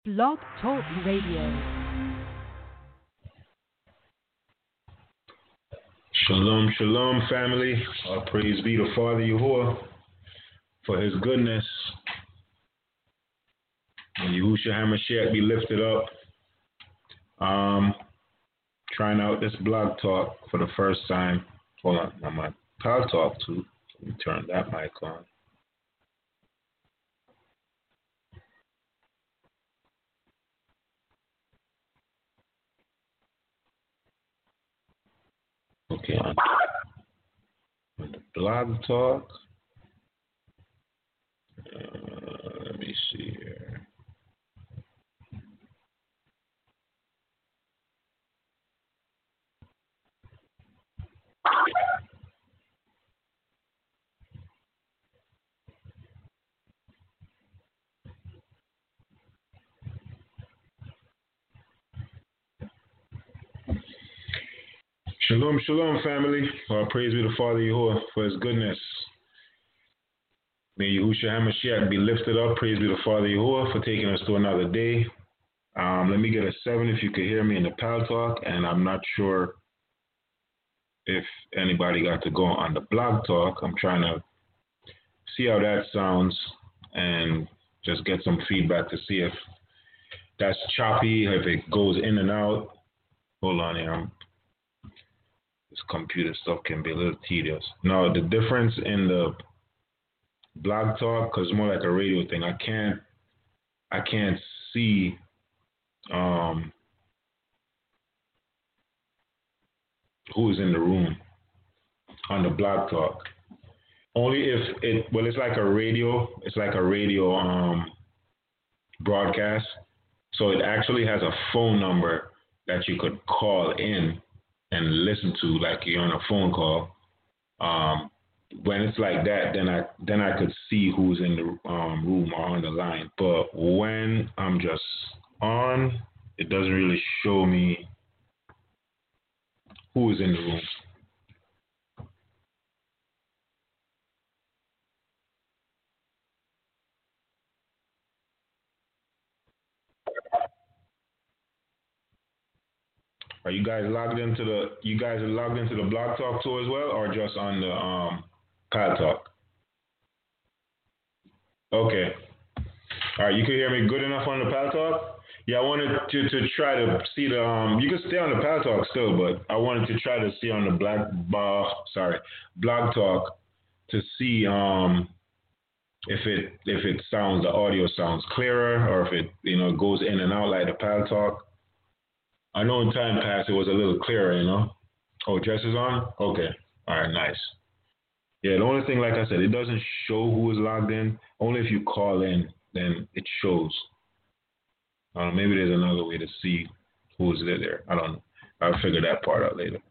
Blog Talk Radio. Shalom, shalom, family. Praise be to Father Yahuwah for his goodness. And Yahushua HaMashiach be lifted up. Trying out this blog talk for the first time. Hold on, I'm on Pal Talk too. Let me turn that mic on. Okay, on the blog talk. Let me see here. Shalom, shalom, family. Praise be to Father Yahuwah for his goodness. May Yahushua HaMashiach be lifted up. Praise be to Father Yahuwah for taking us to another day. Let me get a 7 if you could hear me in the Pal Talk, and I'm not sure if anybody got to go on the blog talk. I'm trying to see how that sounds and just get some feedback to see if that's choppy, if it goes in and out. Hold on here. This computer stuff can be a little tedious. Now, the difference in the blog talk, because it's more like a radio thing, I can't see who's in the room on the blog talk. Only if it's like a radio broadcast. So it actually has a phone number that you could call in and listen to, like you're on a phone call. When it's like that, then I could see who's in the room or on the line. But when I'm just on, it doesn't really show me who is in the room. Are you guys logged into the blog talk too as well, or just on the Pal Talk? Okay. All right, you can hear me good enough on the Pal Talk? Yeah, I wanted to try to see the you can stay on the Pal Talk still, but I wanted to try to see on the blog talk to see if the audio sounds clearer, or if it goes in and out like the Pal Talk. I know in time past it was a little clearer, Oh, Jess is on? Okay. All right, nice. Yeah, the only thing, like I said, it doesn't show who is logged in. Only if you call in, then it shows. Maybe there's another way to see who's there. I don't know. I'll figure that part out later.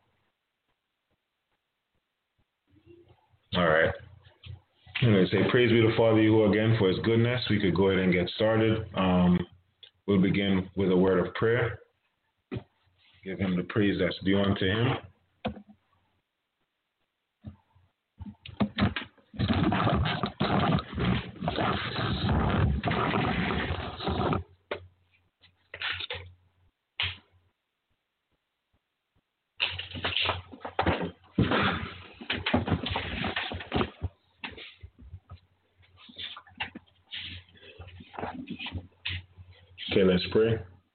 All right. I'm going to say praise be to Father Yahuwah again for his goodness. We could go ahead and get started. We'll begin with a word of prayer. Give him the praise that's due unto him. Okay, let's pray.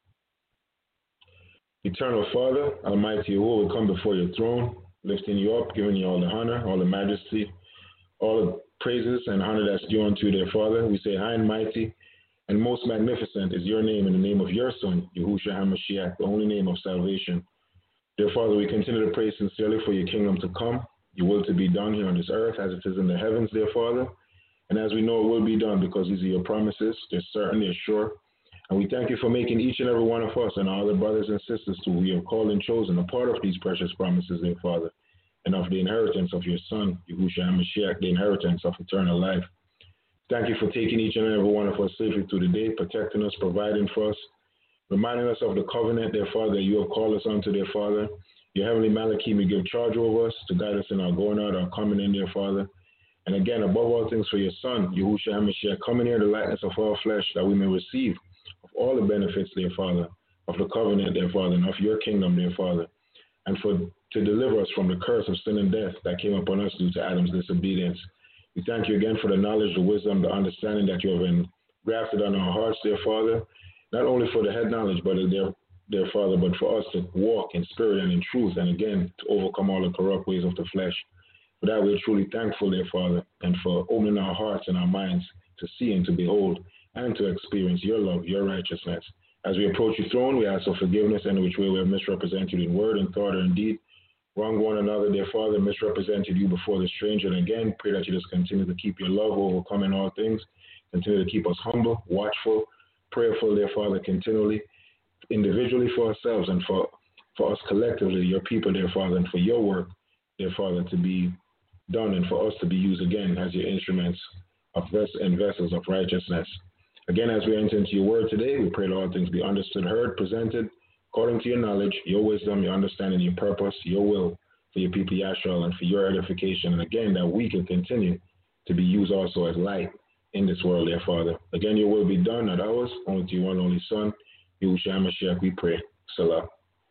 Eternal Father, Almighty Yahuwah, we come before your throne, lifting you up, giving you all the honor, all the majesty, all the praises and honor that's due unto you, dear Father. We say, high and mighty and most magnificent is your name in the name of your Son, Yahushua HaMashiach, the only name of salvation. Dear Father, we continue to pray sincerely for your kingdom to come, your will to be done here on this earth as it is in the heavens, dear Father. And as we know, it will be done because these are your promises. They're certain, they're sure. And we thank you for making each and every one of us and our other brothers and sisters who we have called and chosen a part of these precious promises, dear Father, and of the inheritance of your Son, Yahushua HaMashiach, the inheritance of eternal life. Thank you for taking each and every one of us safely through the day, protecting us, providing for us, reminding us of the covenant, dear Father, that you have called us unto, dear Father. Your heavenly Malachim, you give charge over us to guide us in our going out, our coming in, dear Father. And again, above all things for your Son, Yahushua HaMashiach, coming here in the likeness of all flesh, that we may receive of all the benefits, dear Father, of the covenant, dear Father, and of your kingdom, dear Father, and to deliver us from the curse of sin and death that came upon us due to Adam's disobedience. We thank you again for the knowledge, the wisdom, the understanding that you have engrafted on our hearts, dear Father, not only for the head knowledge, but dear Father, but for us to walk in spirit and in truth, and again, to overcome all the corrupt ways of the flesh. For that, we're truly thankful, dear Father, and for opening our hearts and our minds to see and to behold and to experience your love, your righteousness. As we approach your throne, we ask for forgiveness in which way we have misrepresented in word and thought or in deed, wrong one another, dear Father, misrepresented you before the stranger. And again, pray that you just continue to keep your love overcoming all things, continue to keep us humble, watchful, prayerful, dear Father, continually, individually for ourselves and for us collectively, your people, dear Father, and for your work, dear Father, to be done and for us to be used again as your instruments of vessels of righteousness. Again, as we enter into your word today, we pray that all things be understood, heard, presented according to your knowledge, your wisdom, your understanding, your purpose, your will for your people, Yashua, and for your edification. And again, that we can continue to be used also as light in this world, dear Father. Again, your will be done, not ours, only to your one only Son, Yahushua HaMashiach, we pray. Salah.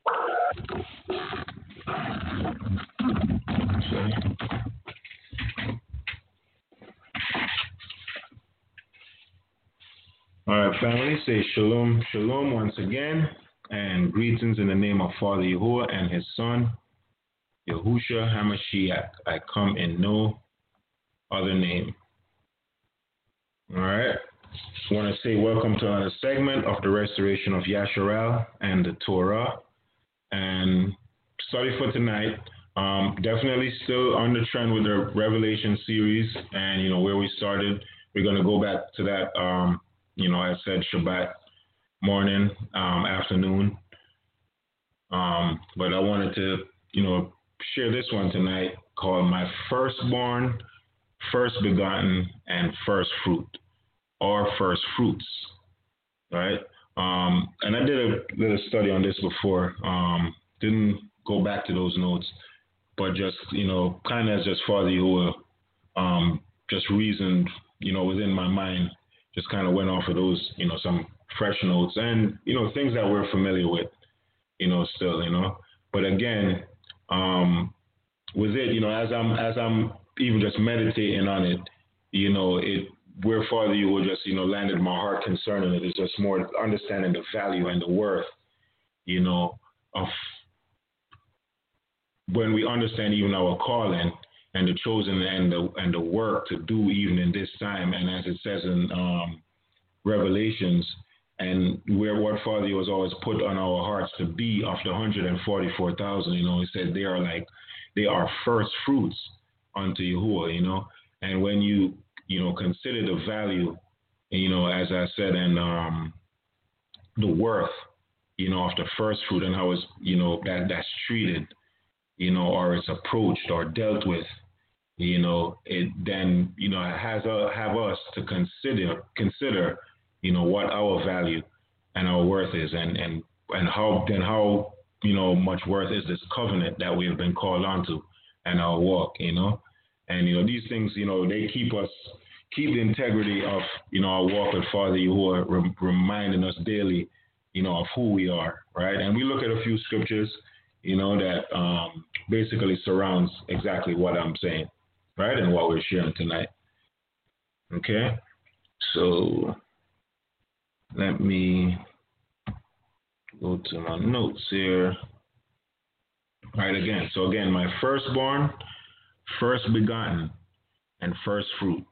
All right, family, say shalom, shalom once again, and greetings in the name of Father Yahuwah and his Son, Yahushua HaMashiach. I come in no other name. All right, I want to say welcome to another segment of the restoration of Yasharal and the Torah. And study for tonight, definitely still on the trend with the Revelation series, and where we started, we're going to go back to that. I said Shabbat morning, afternoon. But I wanted to, share this one tonight called My Firstborn, First Begotten, and First Fruit, or First Fruits, right? And I did a little study on this before. Didn't go back to those notes, but just, kind of as just Father Yahuwah, just reasoned, within my mind, just kind of went off of those, some fresh notes and, things that we're familiar with, still, But again, with it, as I'm even just meditating on it, where Father Yahuwah just, landed my heart concerning it is just more understanding the value and the worth, of when we understand even our calling and the chosen and the work to do even in this time, and as it says in Revelations, and where what Father was always put on our hearts to be of the 144,000, he said they are first fruits unto Yahuwah, and when you consider the value, as I said, and the worth, of the first fruit and how it's, that's treated, or it's approached or dealt with, it then, have us to consider, what our value and our worth is, and how much worth is this covenant that we have been called onto and our walk, and, these things, they keep the integrity of, our walk with Father Yahuwah, reminding us daily, of who we are, right? And we look at a few scriptures, that basically surrounds exactly what I'm saying, right? And what we're sharing tonight. Okay? So let me go to my notes here. All right, again. So again, my firstborn, first begotten, and first fruit.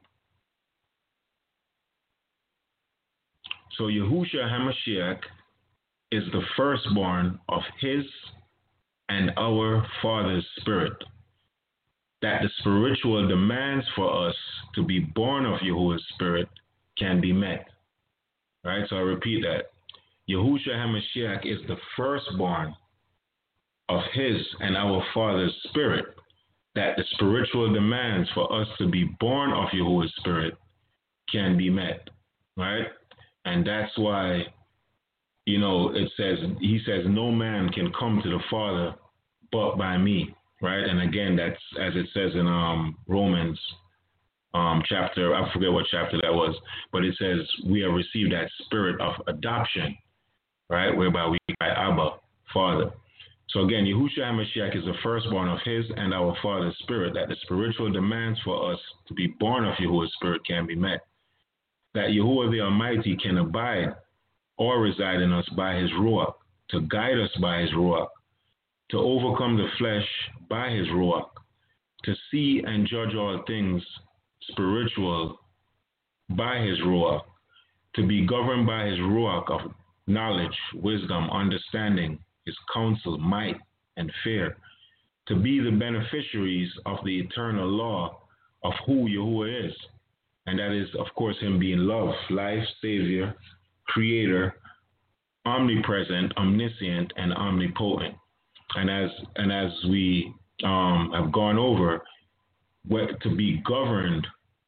So Yahushua HaMashiach is the firstborn of his and our Father's Spirit, that the spiritual demands for us to be born of Yahuwah's Spirit can be met. Right? So I repeat that. Yahushua HaMashiach is the firstborn of his and our Father's Spirit, that the spiritual demands for us to be born of Yahuwah's Spirit can be met. Right? And that's why, he says, no man can come to the Father but by me, right? And again, that's as it says in Romans chapter, I forget what chapter that was, but it says we have received that spirit of adoption, right, whereby we cry Abba, Father. So again, Yahushua HaMashiach is the firstborn of his and our Father's spirit, that the spiritual demands for us to be born of Yahuwah's spirit can be met, that Yahuwah the Almighty can abide or reside in us by his Ruach, to guide us by his Ruach, to overcome the flesh by his Ruach, to see and judge all things spiritual by his Ruach, to be governed by his Ruach of knowledge, wisdom, understanding, his counsel, might, and fear, to be the beneficiaries of the eternal law of who Yahuwah is. And that is, of course, him being love, life, savior, creator, omnipresent, omniscient, and omnipotent. And as we have gone over, to be governed,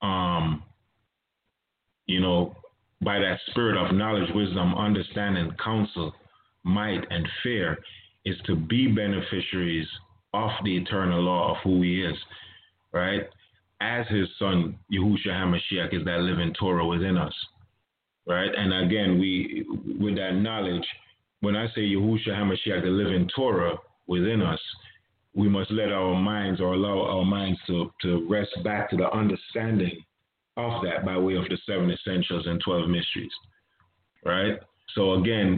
by that spirit of knowledge, wisdom, understanding, counsel, might, and fear, is to be beneficiaries of the eternal law of who he is, right? As his son, Yahushua HaMashiach, is that living Torah within us, right? And again, with that knowledge, when I say Yahushua HaMashiach, the living Torah within us, we must let our minds, or allow our minds to rest back to the understanding of that by way of the 7 essentials and 12 mysteries, right? So again,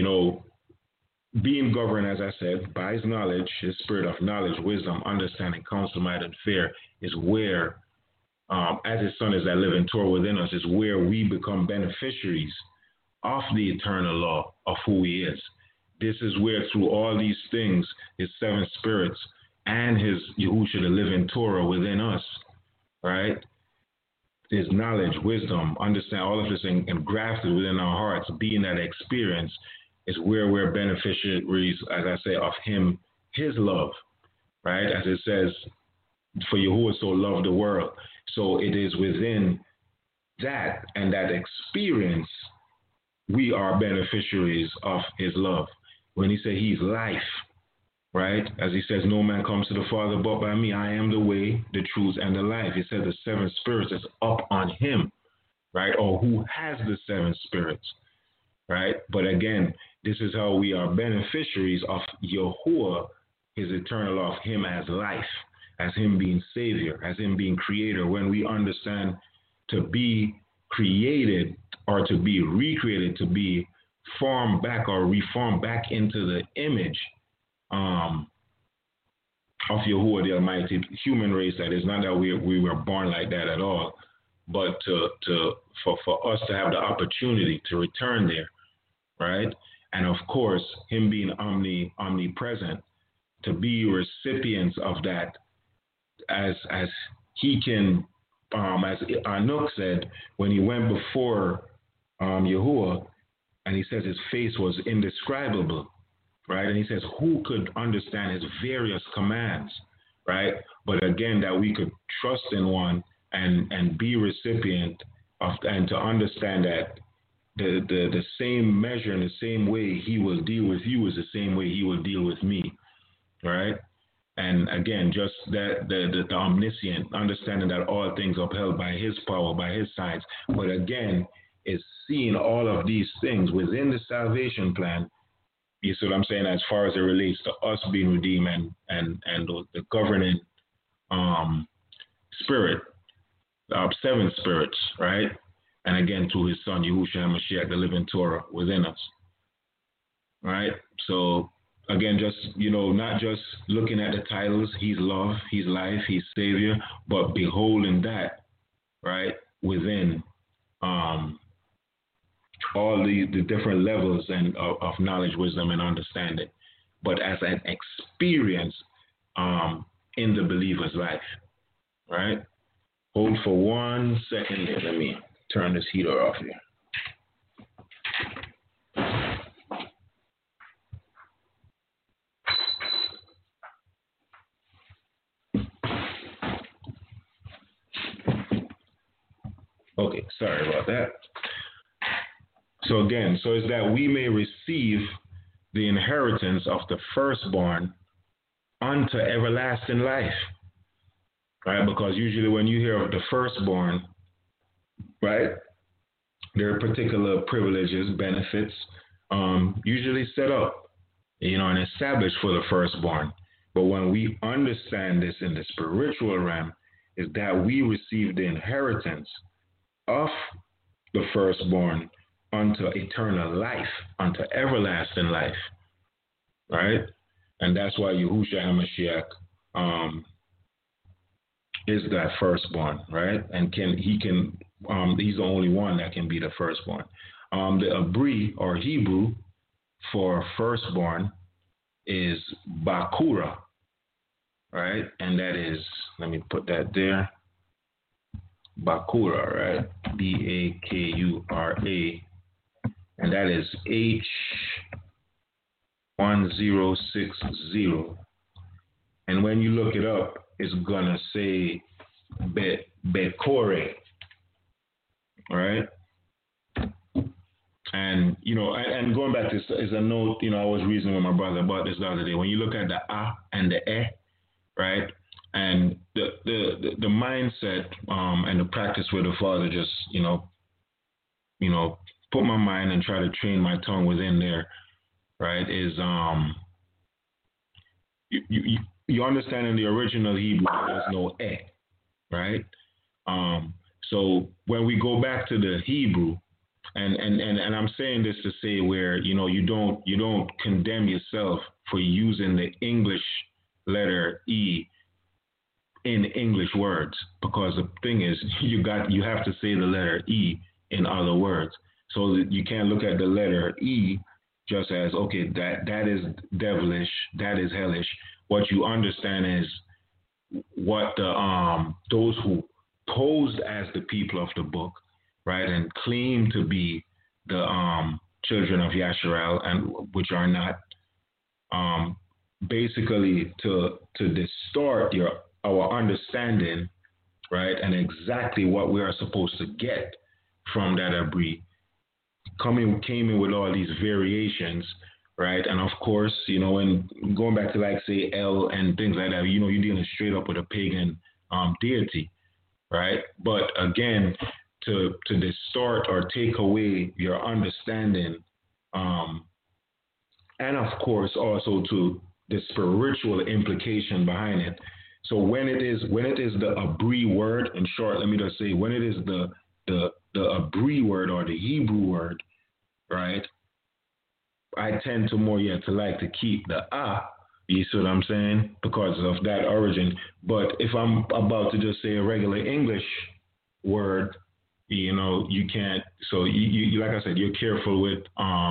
being governed, as I said, by his knowledge, his spirit of knowledge, wisdom, understanding, counsel, might, and fear, is where, as his son is that living Torah within us, is where we become beneficiaries of the eternal law of who he is. This is where, through all these things, his 7 spirits and his Yahushua, the living Torah within us, right? His knowledge, wisdom, understand all of this engrafted within our hearts, being that experience, is where we're beneficiaries, as I say, of him, his love, right? As it says, for Yahuwah so loved the world. So it is within that and that experience, we are beneficiaries of his love. When he said he's life, right? As he says, no man comes to the Father but by me. I am the way, the truth, and the life. He said the 7 spirits is up on him, right? Or who has the 7 spirits, right? But again, this is how we are beneficiaries of Yahuwah, his eternal law, of him as life, as him being savior, as him being creator. When we understand to be created or to be recreated, to be formed back or reformed back into the image of Yahuwah the Almighty, human race, that is, not that we were born like that at all, but for us to have the opportunity to return there, right? And of course, him being omnipresent, to be recipients of that, as he can, as Anuk said, when he went before Yahuwah, and he says his face was indescribable, right? And he says, who could understand his various commands, right? But again, that we could trust in one and be recipient of, and to understand that the same measure and the same way he will deal with you is the same way he will deal with me, right? And again, just that the omniscient, understanding that all things are upheld by his power, by his science, but again, is seeing all of these things within the salvation plan. You see what I'm saying? As far as it relates to us being redeemed and the governing spirit, 7 spirits, right? And again, through his son, Yahushua HaMashiach, the living Torah within us, right? So again, just, not just looking at the titles, he's love, he's life, he's savior, but beholding that, right, within all the different levels and of knowledge, wisdom, and understanding, but as an experience in the believer's life, right? Hold for 1 second here. Let me turn this heater off here. Okay, sorry about that. So again, so is that we may receive the inheritance of the firstborn unto everlasting life. right? Because usually when you hear of the firstborn, right, there are particular privileges, benefits, usually set up, and established for the firstborn. But when we understand this in the spiritual realm, is that we receive the inheritance of the firstborn unto eternal life, unto everlasting life, right? And that's why Yahushua HaMashiach is that firstborn, right? And he's the only one that can be the firstborn. The Abri or Hebrew for firstborn is Bakura, right? And that is, let me put that there, Bakura, right? Bakura, and that is H1060. And when you look it up, it's gonna say Bekore, right? And and going back to this is a note, I was reasoning with my brother about this the other day. When you look at the A and the E, right, and the mindset and the practice where the Father just put my mind and try to train my tongue within there, right, is you understand in the original Hebrew there's no E, right? So when we go back to the Hebrew, and I'm saying this to say where you don't condemn yourself for using the English letter E in English words, because the thing is you have to say the letter E in other words. So that you can't look at the letter E just as, okay, that is devilish, that is hellish. What you understand is what those who posed as the people of the book, right, and claim to be the children of Yasharal, and which are not, basically to distort our understanding, right, and exactly what we are supposed to get from that Abri, came in with all these variations, right? And of course, when going back to like say El and things like that, you're dealing straight up with a pagan deity, right? But again, to distort or take away your understanding, and of course also to the spiritual implication behind it. So when it is the Abri word, in short, let me just say, when it is the Abri word or the Hebrew word, right, I tend to more to like to keep the you see what I'm saying, because of that origin. But if I'm about to just say a regular English word, you can't. So you like I said, you're careful with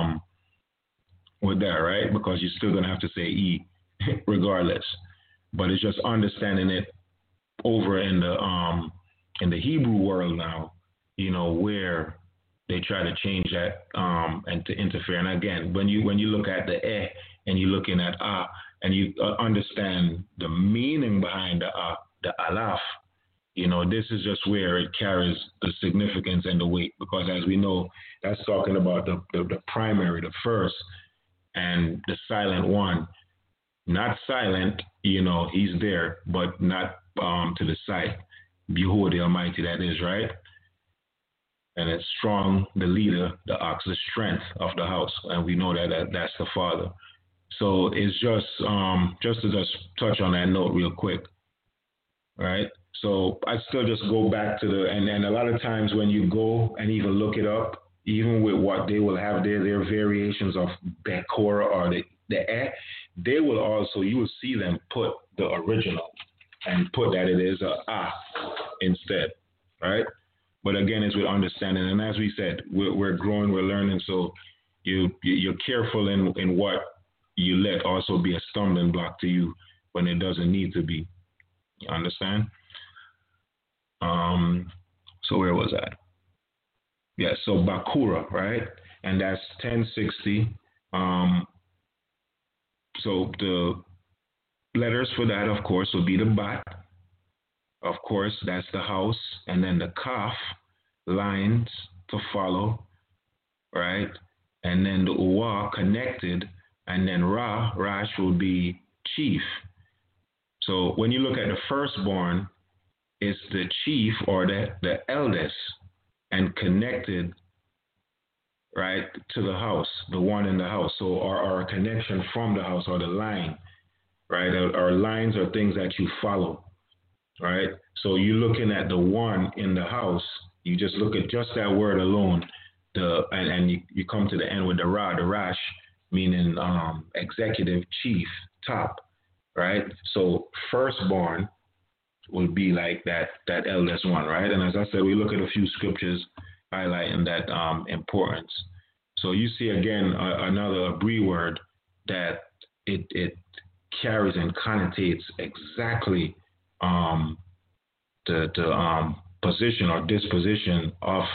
that, right? Because you're still gonna have to say E regardless. But it's just understanding it over in the Hebrew world now, where they try to change that and to interfere. And again, when you look at the E and you're looking at A and you understand the meaning behind the Alaf, this is just where it carries the significance and the weight, because as we know, that's talking about the primary, the first, and the silent one. Not silent, he's there, but not to the side. Behold the Almighty, that is, right? And it's strong, the leader, the ox, the strength of the house. And we know that's the Father. So it's just to touch on that note real quick, right? So I still just go back to and a lot of times when you go and even look it up, even with what they will have there, their variations of Bekora or the they will also, you will see them put the original and put that it is a instead, right? But again, it's with understanding. And as we said, we're growing, we're learning. So you're careful in what you let also be a stumbling block to you when it doesn't need to be. You understand? So where was I? Yeah, so Bakura, right? And that's 1060. So the letters for that, of course, will be the Bat. Of course, that's the house. And then the Kaf, lines to follow, right? And then the Uwa, connected. And then Rash will be chief. So when you look at the firstborn, is the chief or the eldest and connected, right, to the house, the one in the house. So our connection from the house or the line, right? Our lines are things that you follow, right? So you're looking at the one in the house. You just look at just that word alone, and you come to the end with the rash, meaning executive, chief, top, right? So firstborn would be like that eldest one, right? And as I said, we look at a few scriptures highlighting that importance. So you see again another Bree word that it carries and connotates exactly the position or disposition of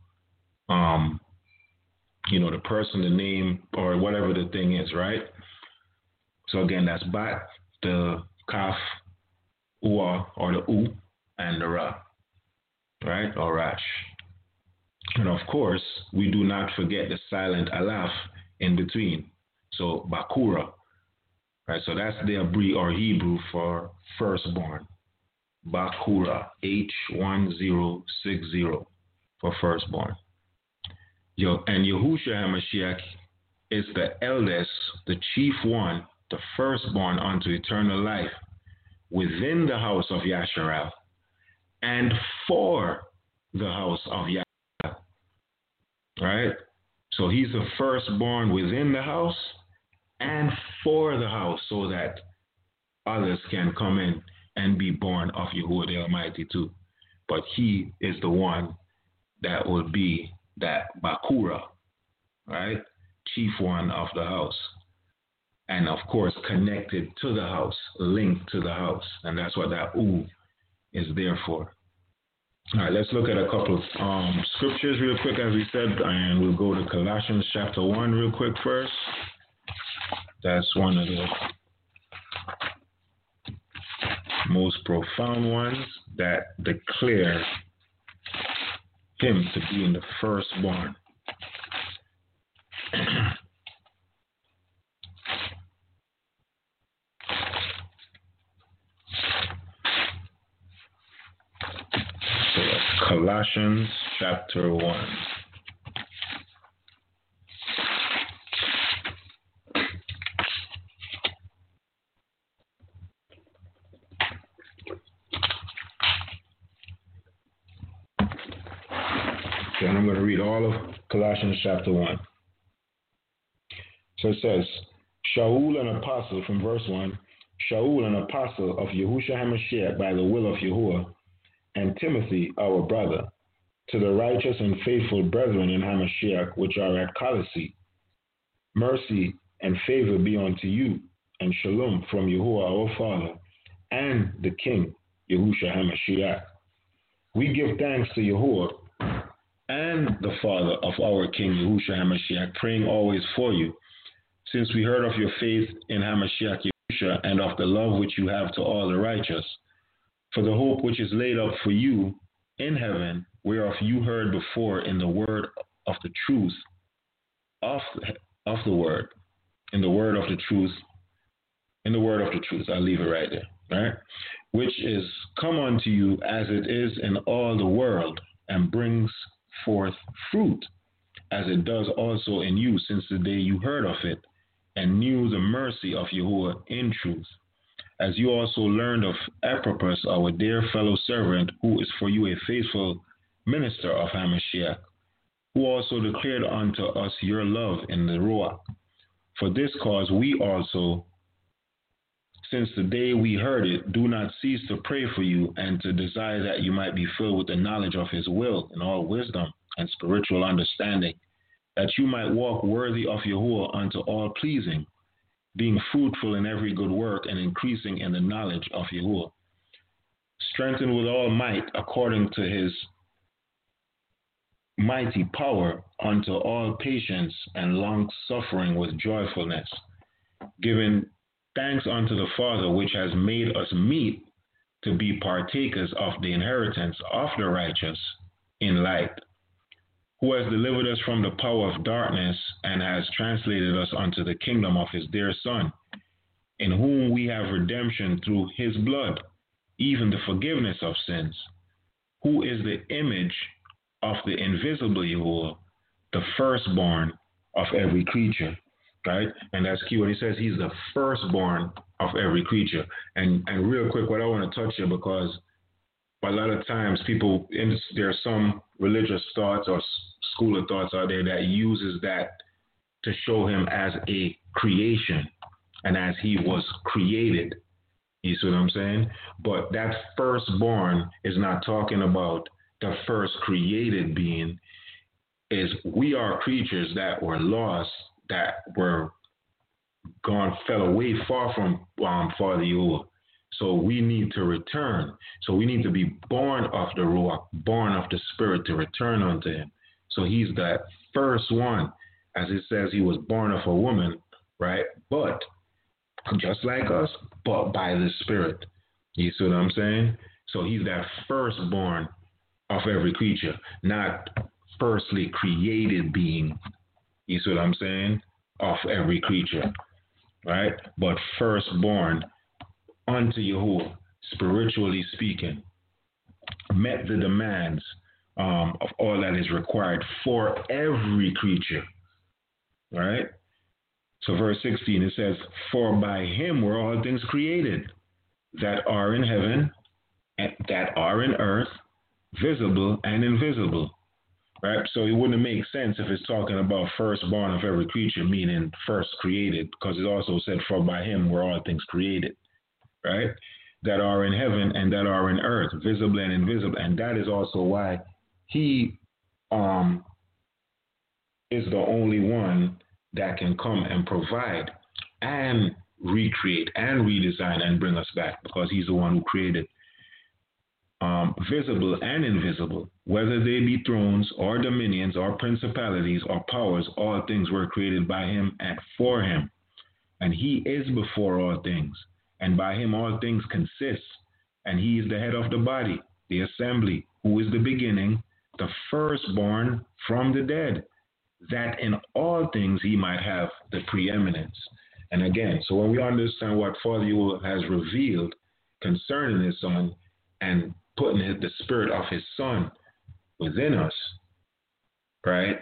the person, the name, or whatever the thing is, right? So again, that's bat, the kaf, ua, or the u, and the ra, right, or rash. And of course, we do not forget the silent alaf in between. So bakura, right? So that's the Abri or Hebrew for firstborn. Bakura, H1060 for firstborn. And Yahushua HaMashiach is the eldest, the chief one, the firstborn unto eternal life within the house of Yasharal and for the house of Yasharal. Right? So he's the firstborn within the house and for the house so that others can come in and be born of Yahuwah the Almighty too. But he is the one that will be that Bakura, right? Chief one of the house. And of course, connected to the house, linked to the house. And that's what that U is there for. All right, let's look at a couple of scriptures real quick, as we said, and we'll go to Colossians chapter 1 real quick first. That's one of the most profound ones that declare him to be in the firstborn. Colossians chapter 1. Okay, and I'm going to read all of Colossians chapter 1. So it says, Shaul, an apostle, from verse 1, Shaul, an apostle of Yahushua HaMashiach by the will of Yahuwah, and Timothy, our brother, to the righteous and faithful brethren in Hamashiach, which are at Colossae. Mercy and favor be unto you, and shalom from Yahuwah our Father, and the King, Yahushua HaMashiach. We give thanks to Yahuwah and the Father of our King, Yahushua HaMashiach, praying always for you, since we heard of your faith in Hamashiach Yahushua, and of the love which you have to all the righteous, for the hope which is laid up for you in heaven, whereof you heard before in the word of the truth, I'll leave it right there, right? Which is come unto you as it is in all the world, and brings forth fruit, as it does also in you, since the day you heard of it, and knew the mercy of Yahuwah in truth. As you also learned of Epaphras, our dear fellow servant, who is for you a faithful minister of Hamashiach, who also declared unto us your love in the Ruach. For this cause we also, since the day we heard it, do not cease to pray for you, and to desire that you might be filled with the knowledge of his will in all wisdom and spiritual understanding, that you might walk worthy of Yahuwah unto all pleasing, being fruitful in every good work and increasing in the knowledge of Yahuwah, strengthened with all might according to his mighty power unto all patience and long suffering with joyfulness, giving thanks unto the Father, which has made us meet to be partakers of the inheritance of the righteous in light, who has delivered us from the power of darkness and has translated us unto the kingdom of his dear Son, in whom we have redemption through his blood, even the forgiveness of sins, who is the image of the invisible Yahuwah, the firstborn of every creature, right? And that's key when he says he's the firstborn of every creature. And real quick, what I want to touch here, because a lot of times people, there are some religious thoughts or school of thoughts out there that uses that to show him as a creation and as he was created. You see what I'm saying? But that firstborn is not talking about the first created being. Is we are creatures that were lost, that were gone, fell away far from Father Yahuwah. So we need to return. So we need to be born of the Ruach, born of the Spirit to return unto him. So he's that first one. As it says, he was born of a woman, right? But just like us, but by the Spirit. You see what I'm saying? So he's that firstborn of every creature, not firstly created being. You see what I'm saying? Of every creature, right? But firstborn unto Yahuwah, spiritually speaking, met the demands of all that is required for every creature, right? So verse 16, it says, for by him were all things created, that are in heaven, and that are in earth, visible and invisible. Right? So it wouldn't make sense if it's talking about firstborn of every creature, meaning first created, because it also said, for by him were all things created, right? That are in heaven and that are in earth, visible and invisible. And that is also why he is the only one that can come and provide and recreate and redesign and bring us back, because he's the one who created. Visible and invisible, whether they be thrones or dominions or principalities or powers, all things were created by him and for him. And he is before all things, and by him all things consist. And he is the head of the body, the assembly, who is the beginning, the firstborn from the dead, that in all things he might have the preeminence. And again, so when we understand what Father Yahuwah has revealed concerning his son and putting the spirit of his son within us, right?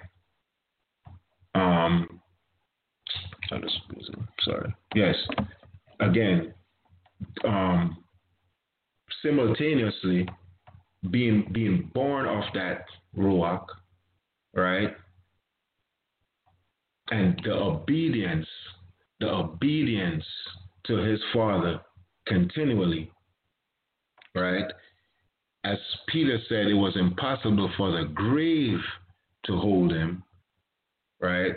Yes. Again, simultaneously being born of that Ruach, right? And the obedience to his Father continually, right? As Peter said, it was impossible for the grave to hold him, right?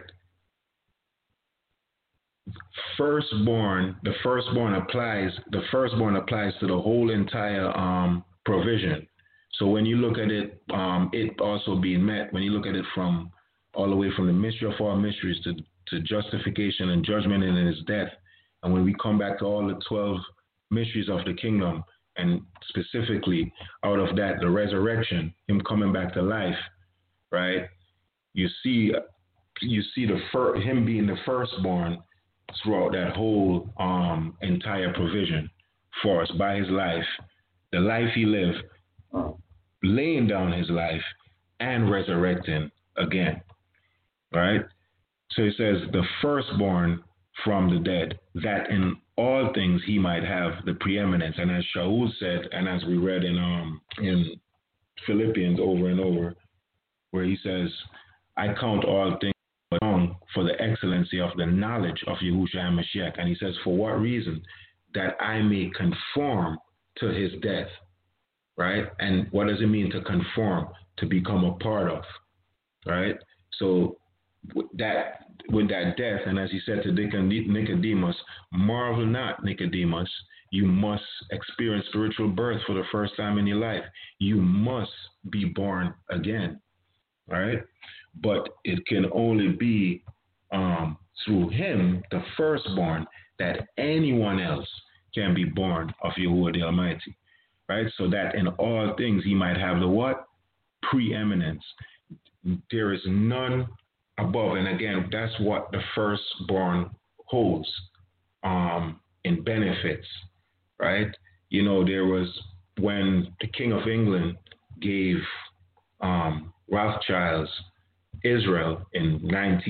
The firstborn applies to the whole entire provision. So when you look at it, it also being met, when you look at it from all the way from the mystery of all mysteries to justification and judgment in his death. And when we come back to all the 12 mysteries of the kingdom, and specifically out of that, the resurrection, him coming back to life, right? You see him being the firstborn throughout that whole entire provision for us by his life, the life he lived, laying down his life and resurrecting again, right? So it says the firstborn from the dead, that in all things he might have the preeminence. And as Shaul said, and as we read in Philippians over and over, where he says, I count all things for the excellency of the knowledge of Yahushua HaMashiach. And he says, for what reason? That I may conform to his death, right? And what does it mean to conform? To become a part of, right? So with that death, and as he said to Nicodemus, marvel not, Nicodemus, you must experience spiritual birth for the first time in your life. You must be born again, right? But it can only be through him, the firstborn, that anyone else can be born of Yahuwah the Almighty, right? So that in all things he might have the what? Preeminence. There is none above. And again, that's what the firstborn holds in benefits, right? there was when the King of England gave Rothschilds Israel in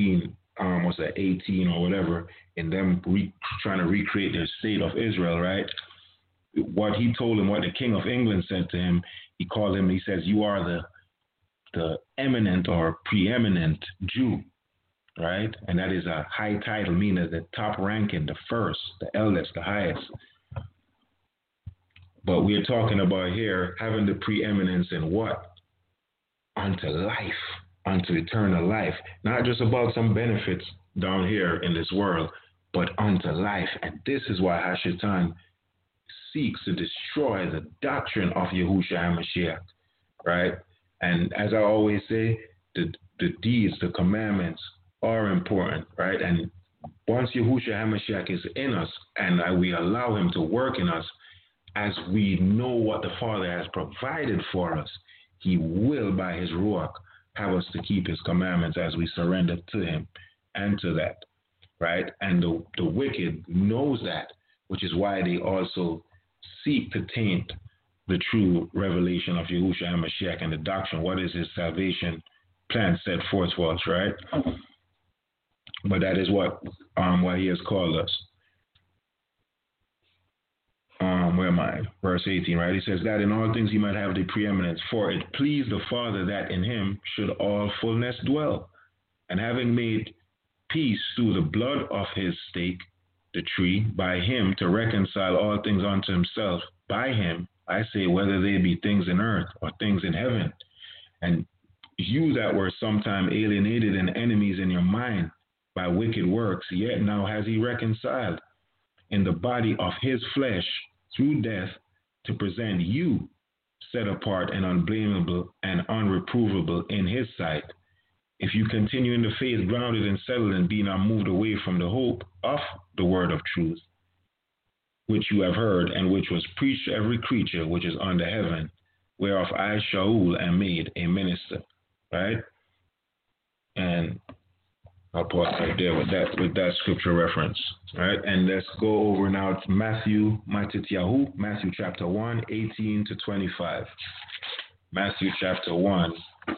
18 or whatever, and them trying to recreate their state of Israel, right? What he told him, what the King of England said to him, he says, you are the eminent or preeminent Jew, right? And that is a high title, meaning the top ranking, the first, the eldest, the highest. But we're talking about here having the preeminence in what? Unto life, unto eternal life. Not just about some benefits down here in this world, but unto life. And this is why Hashatan seeks to destroy the doctrine of Yahushua HaMashiach, right? And as I always say, the deeds, the commandments are important, right? And once Yahushua HaMashiach is in us and we allow him to work in us, as we know what the Father has provided for us, he will, by his Ruach, have us to keep his commandments as we surrender to him and to that, right? And the wicked knows that, which is why they also seek to taint the true revelation of Yahushua HaMashiach and the doctrine. What is his salvation plan set forth for us, right? But that is what he has called us. Where am I? Verse 18, right? He says that in all things he might have the preeminence, for it pleased the Father that in him should all fullness dwell. And having made peace through the blood of his stake, the tree, by him to reconcile all things unto himself, by him, I say, whether they be things in earth or things in heaven. And you that were sometime alienated and enemies in your mind by wicked works, yet now has he reconciled in the body of his flesh through death, to present you set apart and unblameable and unreprovable in his sight. If you continue in the faith, grounded and settled, and be not moved away from the hope of the word of truth, which you have heard, and which was preached to every creature which is under heaven, whereof I, Shaul, am made a minister. Right? And I'll pause right there with that scripture reference. All right, and let's go over now to Matthew chapter 1, 18 to 25. Matthew chapter 1.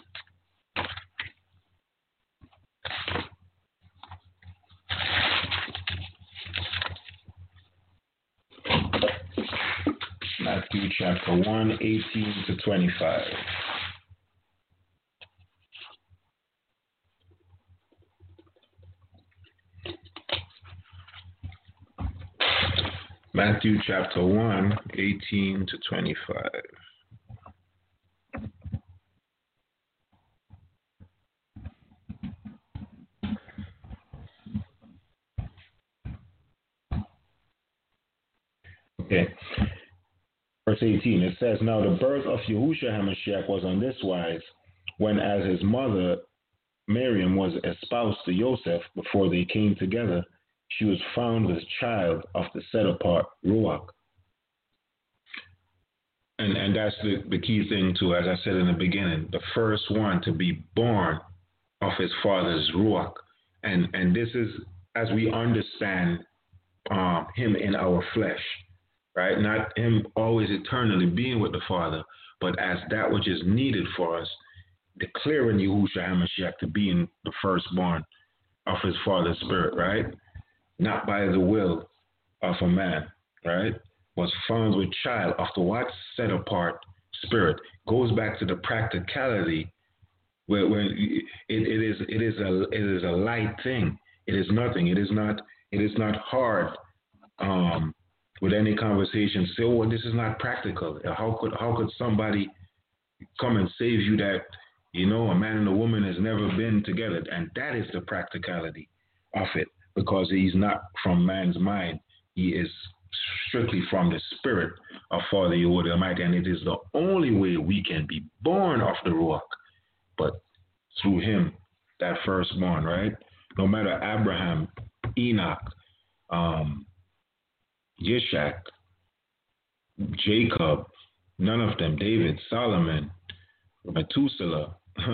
Matthew chapter 1, 18 to 25. Matthew chapter 1, 18 to 25. Okay. Verse 18, it says, now the birth of Yahushua HaMashiach was on this wise, when as his mother Miriam was espoused to Joseph, before they came together, she was found with child of the set apart Ruach. And that's the key thing too, as I said in the beginning, the first one to be born of his father's Ruach. And this is as we understand him in our flesh, right? Not him always eternally being with the Father, but as that which is needed for us, declaring Yahushua HaMashiach to be in the firstborn of his Father's Spirit, right? Not by the will of a man, right? Was found with child of the what? Set apart spirit. Goes back to the practicality where it is a light thing. It is nothing. It is not hard with any conversation say, oh, well, this is not practical. How could somebody come and save you that, a man and a woman has never been together? And that is the practicality of it. Because he's not from man's mind. He is strictly from the spirit of Father Yahuwah Almighty. And it is the only way we can be born of the Ruach, but through him, that firstborn, right? No matter Abraham, Enoch, Yishak, Jacob, none of them, David, Solomon, Methuselah,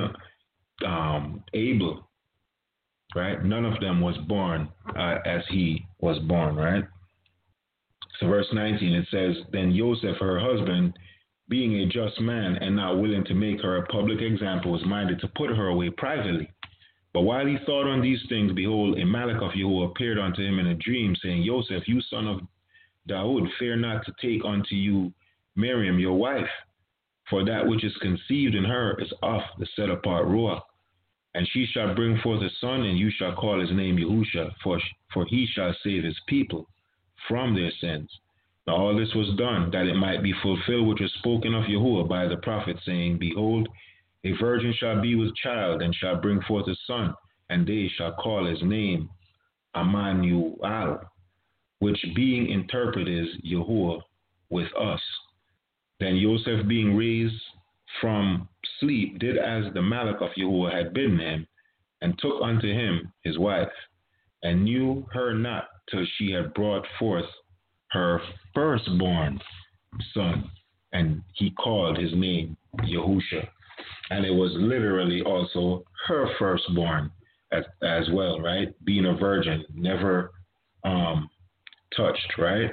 Abel, right? None of them was born as he was born, right? So verse 19, it says, Then Joseph, her husband, being a just man and not willing to make her a public example, was minded to put her away privately. But while he thought on these things, behold, a Malach of Yahuwah appeared unto him in a dream, saying, Joseph, you son of Daud, fear not to take unto you Miriam your wife, for that which is conceived in her is of the set apart Ruach. And she shall bring forth a son, and you shall call his name Yahusha, for he shall save his people from their sins. Now all this was done, that it might be fulfilled which was spoken of Yahuwah by the prophet, saying, Behold, a virgin shall be with child, and shall bring forth a son, and they shall call his name Emmanuel, which being interpreted is Yahuwah with us. Then Joseph, being raised from sleep, did as the Malach of Yahuwah had bidden him, and took unto him his wife, and knew her not till she had brought forth her firstborn son, and he called his name Yahusha. And it was literally also her firstborn as well, right? Being a virgin, never touched, right?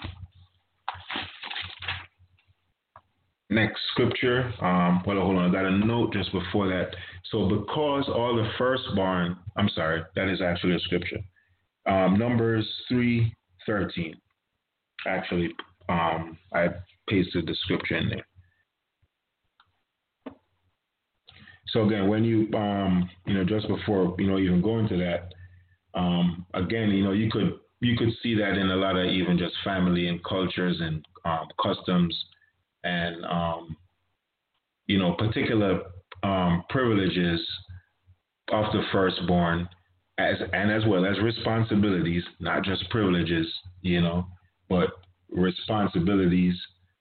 Next scripture, hold on, I got a note just before that. So because all the firstborn, that is actually a scripture. Numbers 3:13. Actually, I pasted the scripture in there. So again, when you, just before, even going to that, again, you could see that in a lot of even just family and cultures and customs and, particular privileges of the firstborn as well as responsibilities, not just privileges, but responsibilities,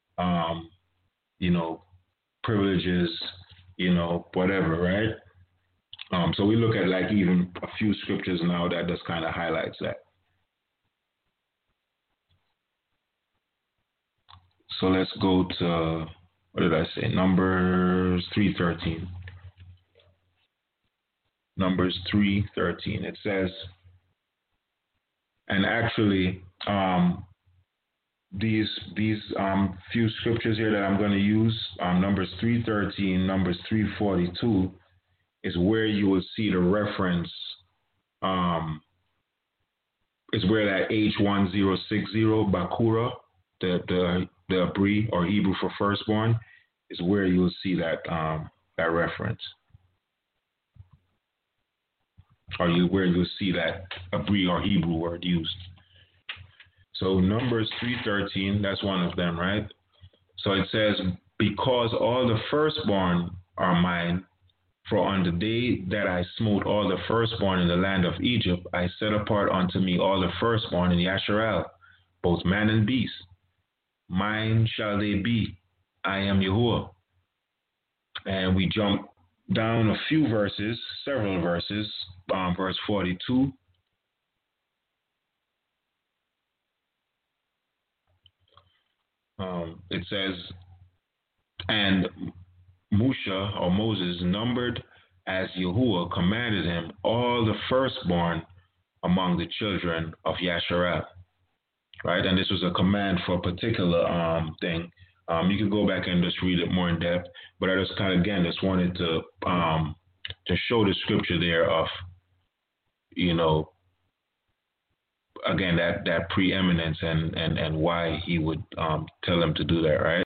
privileges, whatever, right? So we look at like even a few scriptures now that just kind of highlights that. So let's go to, what did I say? Numbers 3:13. Numbers 3:13. It says, and actually, these few scriptures here that I'm going to use, Numbers 3:13, Numbers 3:42, is where you will see the reference. Is where that H1060 Bakura, the Abri or Hebrew for firstborn, is where you will see that that reference, or where you'll see that Abri or Hebrew word used. So Numbers 3:13, that's one of them, right? So it says, because all the firstborn are mine, for on the day that I smote all the firstborn in the land of Egypt, I set apart unto me all the firstborn in Yasharal, both man and beast. Mine shall they be. I am Yahuwah. And we jump down a few verses, several verses, verse 42. It says, and Musha, or Moses, numbered as Yahuwah commanded him all the firstborn among the children of Yasharal. Right? And this was a command for a particular thing. You can go back and just read it more in depth, but I just kind of, again, just wanted to show the scripture there of, again, that preeminence and why he would tell them to do that, right?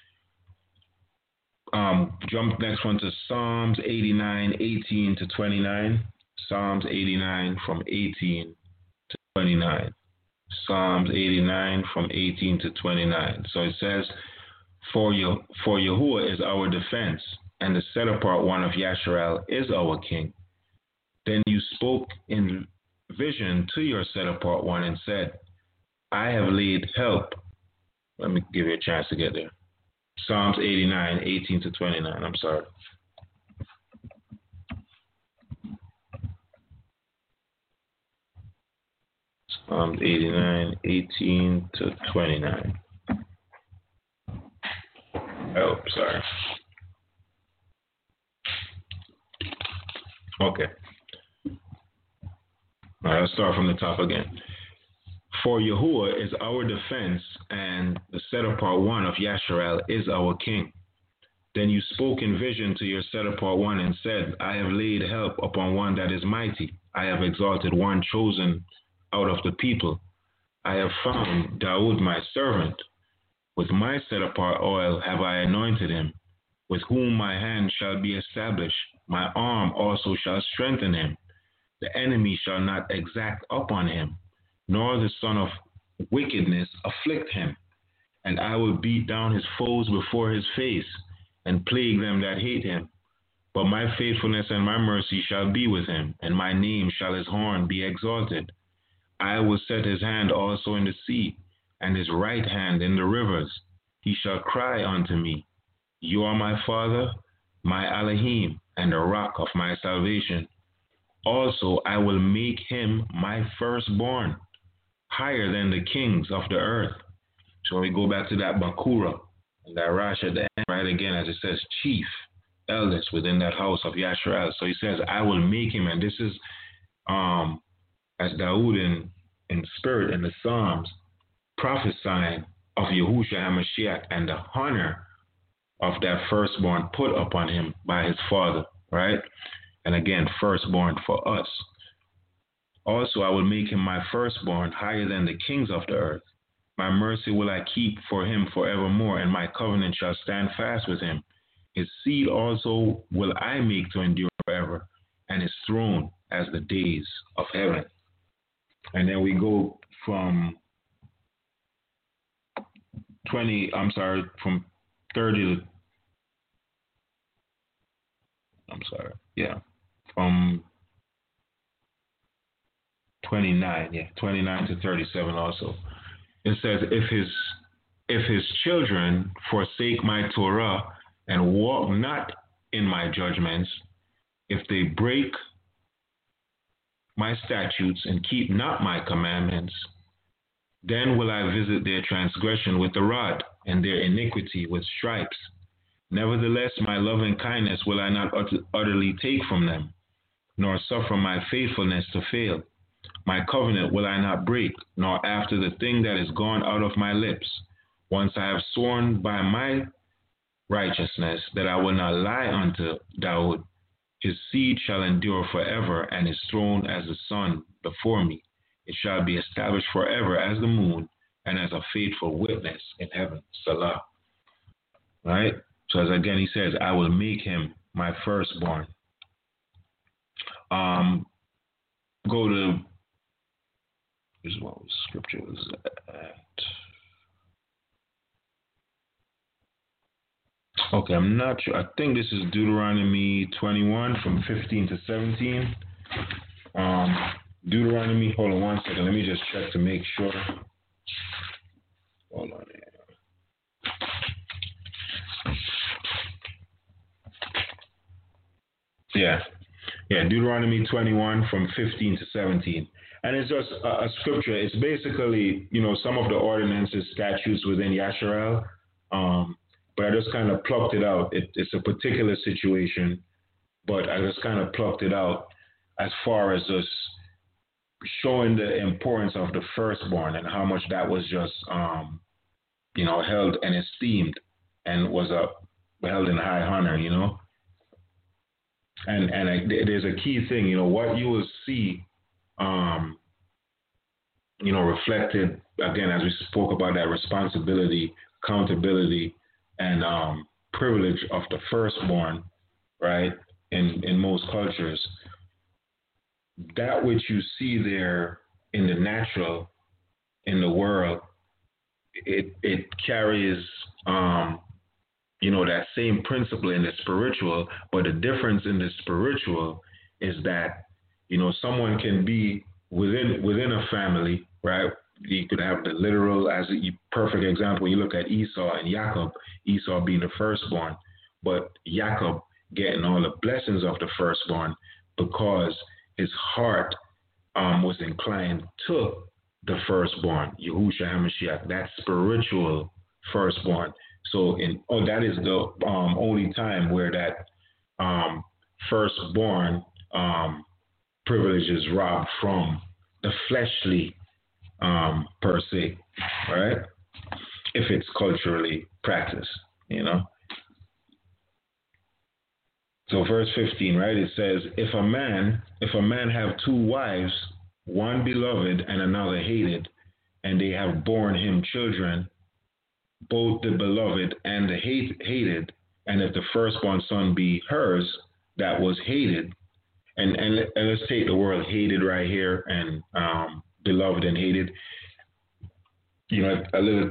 Jump next one to Psalms 89, 18 to 29. Psalms 89 from 18 to 29. Psalms 89 from 18 to 29. So it says, For Yahuwah is our defense, and the set apart one of Yasharal is our king. Then you spoke in vision to your set apart one and said, I have laid help. Let me give you a chance to get there. Psalms 89, 18 to 29. I'm sorry. Psalms 89, 18 to 29. Oh, sorry. Okay. All right, let's start from the top again. For Yahuwah is our defense, and the set apart one of Yasharel is our king. Then you spoke in vision to your set apart one and said, I have laid help upon one that is mighty. I have exalted one chosen out of the people. I have found Daoud my servant. With my set apart oil have I anointed him, with whom my hand shall be established. My arm also shall strengthen him. The enemy shall not exact upon him, nor the son of wickedness afflict him. And I will beat down his foes before his face, and plague them that hate him. But my faithfulness and my mercy shall be with him, and my name shall his horn be exalted. I will set his hand also in the sea, and his right hand in the rivers. He shall cry unto me, You are my Father, my Elohim, and the rock of my salvation. Also I will make him my firstborn, higher than the kings of the earth. So we go back to that Bakura, and that Rash at the end, right again, as it says, chief, eldest within that house of Yasharel. So he says, I will make him, and this is as Dawood in spirit in the Psalms, prophesying of Yahushua HaMashiach and the honor of that firstborn put upon him by his father, right? And again, firstborn for us. Also, I will make him my firstborn, higher than the kings of the earth. My mercy will I keep for him forevermore, and my covenant shall stand fast with him. His seed also will I make to endure forever, and his throne as the days of heaven. And then we go from from 30 to, from 29 to 37 also. It says, if his children forsake my Torah and walk not in my judgments, if they break my statutes and keep not my commandments, then will I visit their transgression with the rod and their iniquity with stripes. Nevertheless, my loving kindness will I not utterly take from them, nor suffer my faithfulness to fail. My covenant will I not break, nor after the thing that is gone out of my lips. Once I have sworn by my righteousness that I will not lie unto Daoud, his seed shall endure forever, and his throne as the sun before me. It shall be established forever as the moon, and as a faithful witness in heaven. Salah. Right? So as again he says, I will make him my firstborn. Go to, this is what scripture was at. Okay, I'm not sure. I think this is Deuteronomy 21 from 15 to 17. Deuteronomy, hold on one second. Let me just check to make sure. Hold on here. Yeah, Deuteronomy 21 from 15 to 17. And it's just a scripture. It's basically, some of the ordinances, statutes within Yasharel. But I just kind of plucked it out. It's a particular situation, but I just kind of plucked it out as far as just showing the importance of the firstborn and how much that was just, held and esteemed and was held in high honor, And there's a key thing, what you will see, reflected, again, as we spoke about that responsibility, accountability, and privilege of the firstborn, right, in most cultures. That which you see there in the natural, in the world, it carries, that same principle in the spiritual, but the difference in the spiritual is that, someone can be within a family, right? You could have the literal, as a perfect example, you look at Esau and Jacob, Esau being the firstborn, but Jacob getting all the blessings of the firstborn because his heart was inclined to the firstborn, Yahushua HaMashiach, that spiritual firstborn. So that is the only time where that firstborn privilege is robbed from the fleshly per se, right? If it's culturally practiced, you know. So verse 15, right? It says, if a man have two wives, one beloved and another hated, and they have borne him children, both the beloved and the hated, and if the firstborn son be hers that was hated, and let's take the word hated right here, and beloved and hated, you know, a little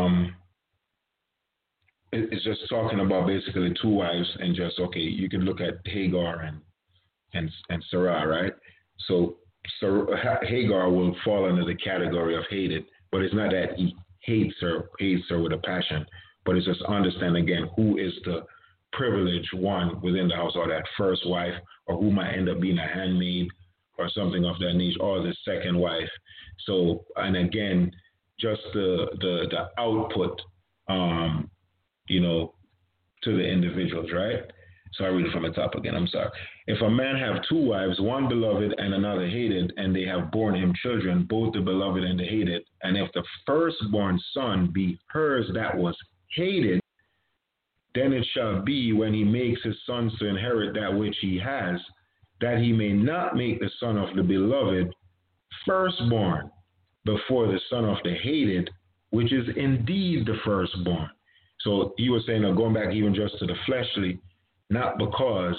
it's just talking about basically two wives, and just, okay, you can look at Hagar and Sarah, right? So Hagar will fall under the category of hated, but it's not that he hates her with a passion, but it's just understand again who is the privileged one within the house, or that first wife, or who might end up being a handmaid or something of that nature, or the second wife. So, and again, just the output, you know, to the individuals, right? So I read it from the top again. I'm sorry. If a man have two wives, one beloved and another hated, and they have borne him children, both the beloved and the hated, and if the firstborn son be hers that was hated, then it shall be, when he makes his sons to inherit that which he has, that he may not make the son of the beloved firstborn before the son of the hated, which is indeed the firstborn. So he was saying, going back even just to the fleshly, not because,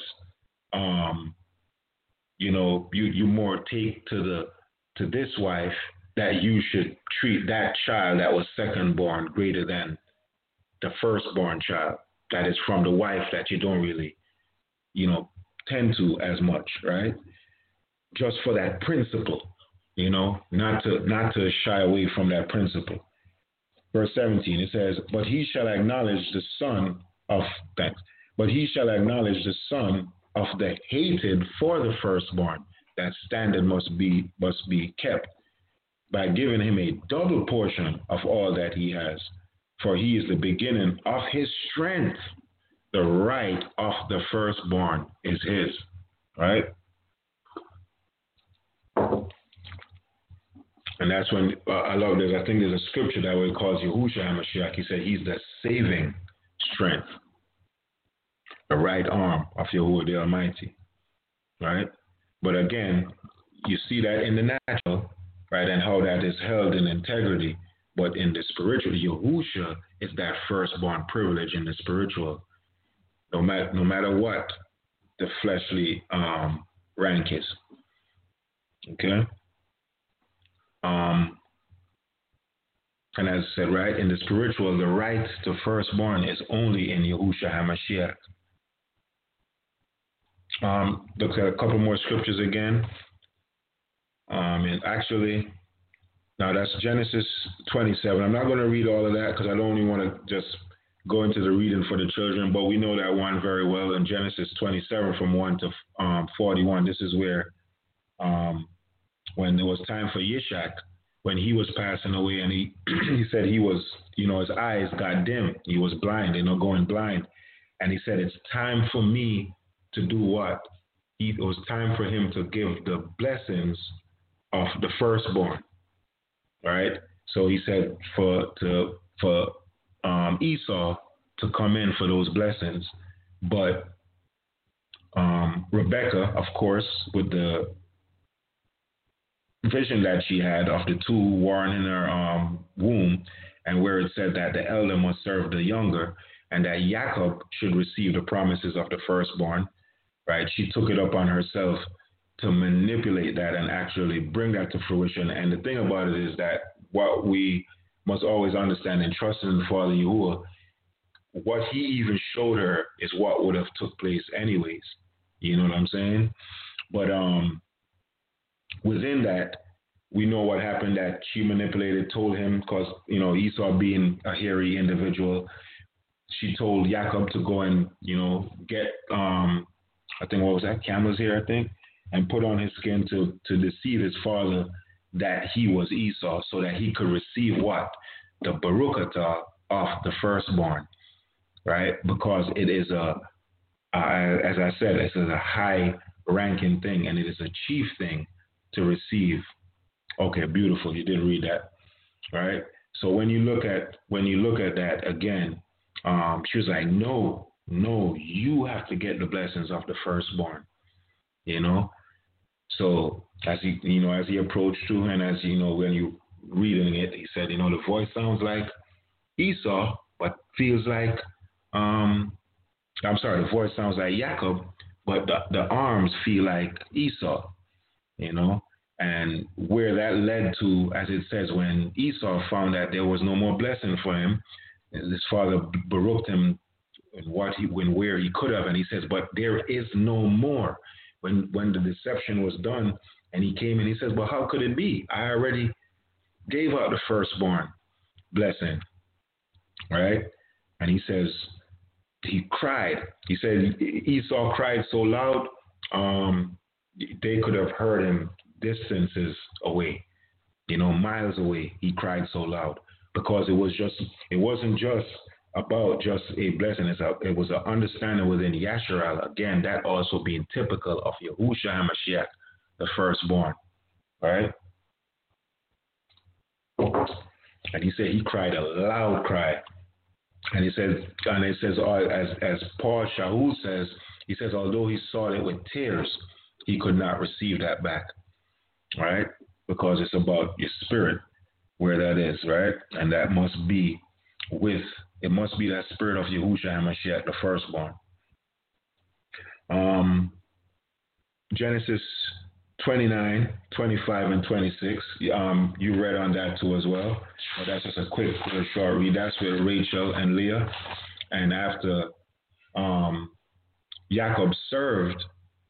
you know, you more take to this wife, that you should treat that child that was secondborn greater than the firstborn child that is from the wife that you don't really, you know, tend to as much, right? Just for that principle, you know, not to shy away from that principle. Verse 17, it says, but he shall acknowledge the son of the hated for the firstborn. That standard must be kept by giving him a double portion of all that he has. For he is the beginning of his strength. The right of the firstborn is his, right? And that's when I love this. I think there's a scripture that way it calls Yahushua HaMashiach. He said he's the saving strength, the right arm of Yahuwah the Almighty, right? But again, you see that in the natural, right, and how that is held in integrity. But in the spiritual, Yahushua is that firstborn privilege in the spiritual, no matter what the fleshly rank is. Okay? And as I said, right, in the spiritual, the right to firstborn is only in Yahushua HaMashiach. Look at a couple more scriptures again. And actually, now that's Genesis 27. I'm not going to read all of that because I don't even want to just go into the reading for the children, but we know that one very well in Genesis 27 from 1 to 41. This is where when it was time for Yishak, when he was passing away, and he said he was, you know, his eyes got dim. He was blind, you know, going blind. And he said, it's time for me to do what? It was time for him to give the blessings of the firstborn, right? So he said for Esau to come in for those blessings. But Rebecca, of course, with the vision that she had of the two warring in her womb, and where it said that the elder must serve the younger, and that Jacob should receive the promises of the firstborn, right? She took it upon herself to manipulate that and actually bring that to fruition. And the thing about it is that what we must always understand and trust in the Father Yahuwah, what he even showed her is what would have took place anyways. You know what I'm saying? But within that, we know what happened, that she manipulated, told him, because, you know, Esau being a hairy individual, she told Jacob to go and, you know, get, I think, what was that, camel's hair, I think, and put on his skin to deceive his father that he was Esau, so that he could receive what? The Barukatah of the firstborn, right? Because it is as I said, it is a high ranking thing, and it is a chief thing to receive Okay, beautiful. You did read that, right? So when you look at that again, she was like, no, no, you have to get the blessings of the firstborn, you know. So as he approached to her, and as when you reading it, he said, the voice sounds like Esau, but feels like I'm sorry, the voice sounds like Jacob, but the arms feel like Esau, you know. And where that led to, as it says, when Esau found that there was no more blessing for him, his father baruched him in where he could have, and he says, but there is no more. When the deception was done, and he came and he says, well, how could it be? I already gave out the firstborn blessing, right? And he says, he cried. He said Esau cried so loud, they could have heard him distances away, miles away. He cried so loud because it wasn't just about just a blessing. It was an understanding within Yasharal, again, that also being typical of Yahushua HaMashiach, the firstborn, right? And he said he cried a loud cry. And it says, as Paul Shaul says, he says, although he saw it with tears, he could not receive that back, right? Because it's about your spirit, where that is, right? And that must be that spirit of Yahushua HaMashiach, the firstborn. Genesis 29, 25, and 26. You read on that too as well. But that's just a quick, short read. That's with Rachel and Leah. And after Jacob served,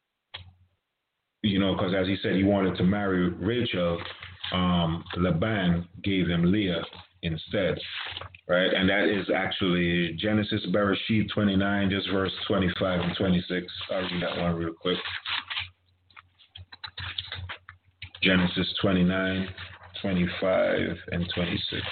because as he said, he wanted to marry Rachel, Laban gave him Leah instead, right? And that is actually Genesis Bereshit 29, just verse 25 and 26. I'll read that one real quick. Genesis 29, 25, and 26.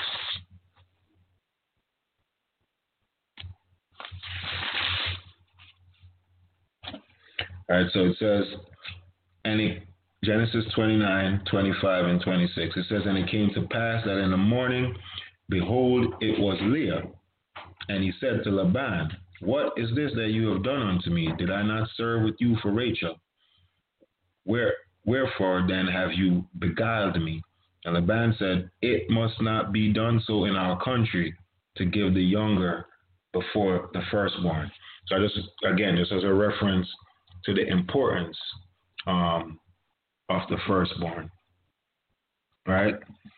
All right, so it says, Genesis 29, 25, and 26. It says, and it came to pass that in the morning, behold, it was Leah. And he said to Laban, what is this that you have done unto me? Did I not serve with you for Rachel? Wherefore then have you beguiled me? And Laban said, it must not be done so in our country to give the younger before the firstborn. So just as a reference to the importance of the firstborn, right?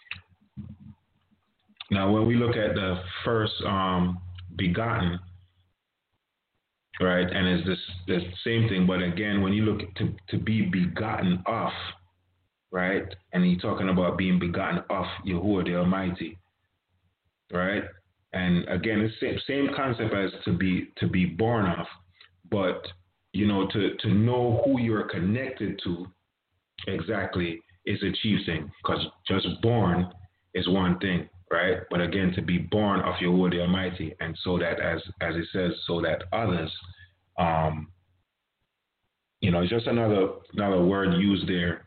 Now, when we look at the first begotten, right, and it's the same thing, but again, when you look to be begotten of, right, and he's talking about being begotten of Yahuwah the Almighty, right, and again, it's same concept as to be born of, but to know who you're connected to exactly is a chief thing, because just born is one thing, right? But again, to be born of Yahuwah the Almighty, and so that as it says, so that others, it's just another word used there,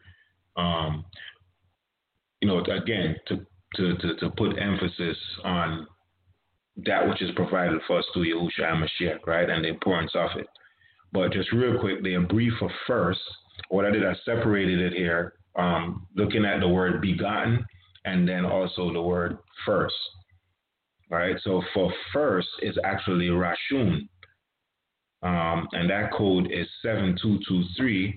again to put emphasis on that which is provided for us through Yahushua HaMashiach, right, and the importance of it. But just real quick, the brief of first. What I did, I separated it here, looking at the word begotten and then also the word first. All right, so for first is actually Rashun, and that code is 7223.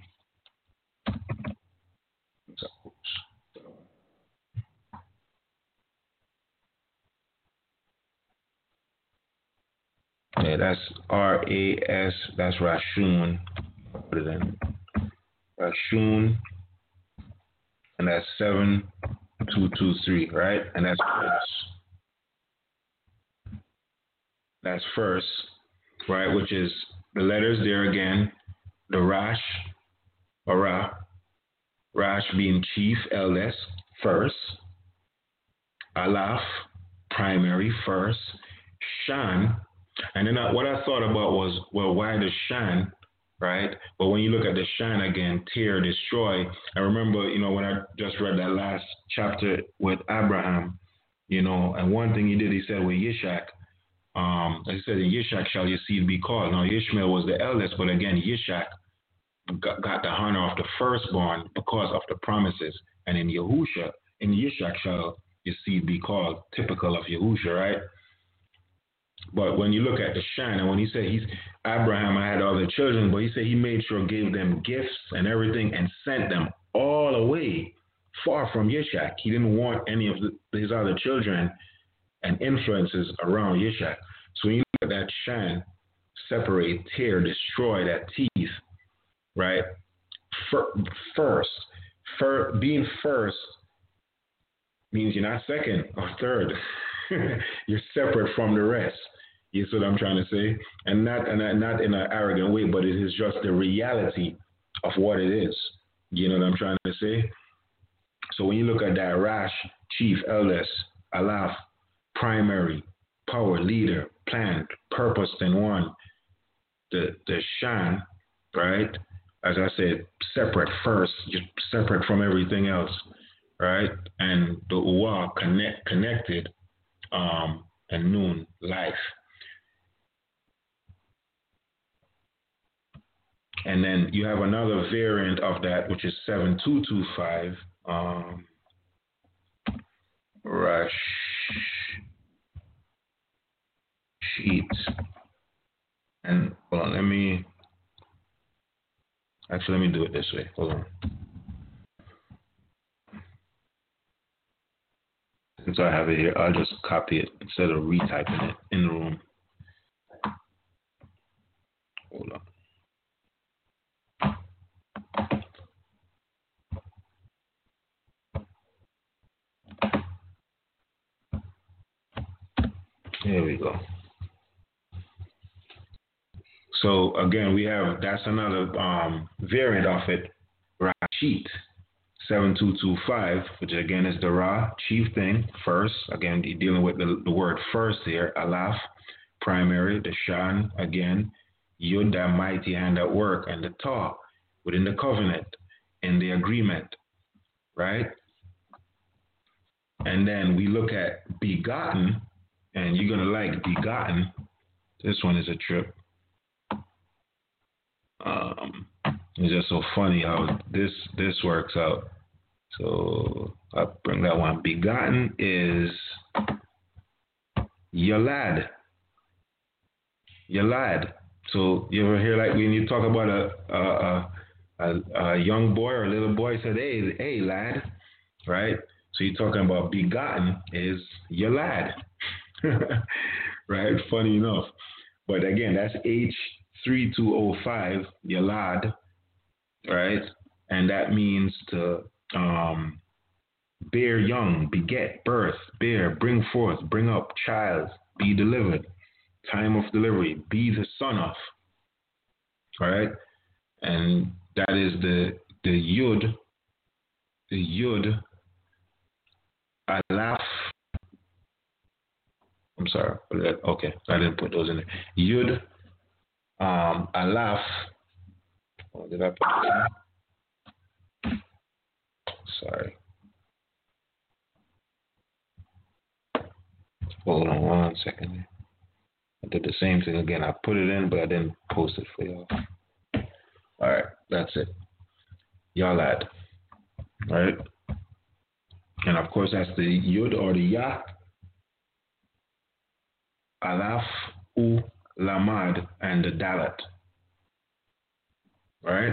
Yeah, that's RAS, that's Rashun. Put it in. Rashun, and that's 7223, right? And that's first. That's first, right? Which is the letters there again, the Rash, or Rash being chief, eldest, first. Aleph, primary, first. Shan, and then what I thought about was, well, why the Shan? right? But when you look at the Shan again, tear, destroy, I remember, when I just read that last chapter with Abraham, and one thing he did, he said with Yishak, as he said, in Yishak shall your seed be called. Now, Ishmael was the eldest, but again, Yishak got the honor of the firstborn because of the promises. And in Yishak shall your seed be called, typical of Yahusha, right? But when you look at the Shan, and when he said Abraham, I had other children, but he said he made sure gave them gifts and everything and sent them all away far from Yishak. He didn't want any of his other children and influences around Yishak. So when you look at that Shan, separate, tear, destroy, that teeth, right? Being first means you're not second or third. You're separate from the rest. You see what I'm trying to say? And not in an arrogant way, but it is just the reality of what it is. You know what I'm trying to say? So when you look at that Rash, chief, eldest, Alaf, primary, power, leader, planned, purposed in one, the Shan, right? As I said, separate first, just separate from everything else, right? And the Uwa, connected, and Nun, life. And then you have another variant of that, which is 7225, Rash sheet. And hold on, let me do it this way. Hold on. Since I have it here, I'll just copy it instead of retyping it in the room. Hold on. There we go. So again, that's another variant of it, Rashid 7225, which again is the Ra, chief thing, first. Again, dealing with the word first here, Alaf, primary, the Shan, again, Yud, that mighty hand at work, and the Ta, within the covenant, in the agreement, right? And then we look at begotten, and you're going to like begotten. This one is a trip. It's just so funny how this works out. So I'll bring that one. Begotten is Yalad. Yalad. So you ever hear, like, when you talk about a young boy or a little boy, said, hey lad, right? So you're talking about begotten is Yalad. Right? Funny enough. But again, that's H3205, Yalad, right? And that means to bear young, beget, birth, bear, bring forth, bring up, child, be delivered, time of delivery, be the son of, all right? And that is the Yud, Alaf. I'm sorry. Okay, I didn't put those in there. Yud, Alaf. Oh, did I put those in? Sorry. Hold on 1 second. I did the same thing again. I put it in, but I didn't post it for y'all. All right, that's it. Y'all add. All right. And of course, that's the Yud or the Ya, Alaf, U, Lamad, and the Dalet. All right.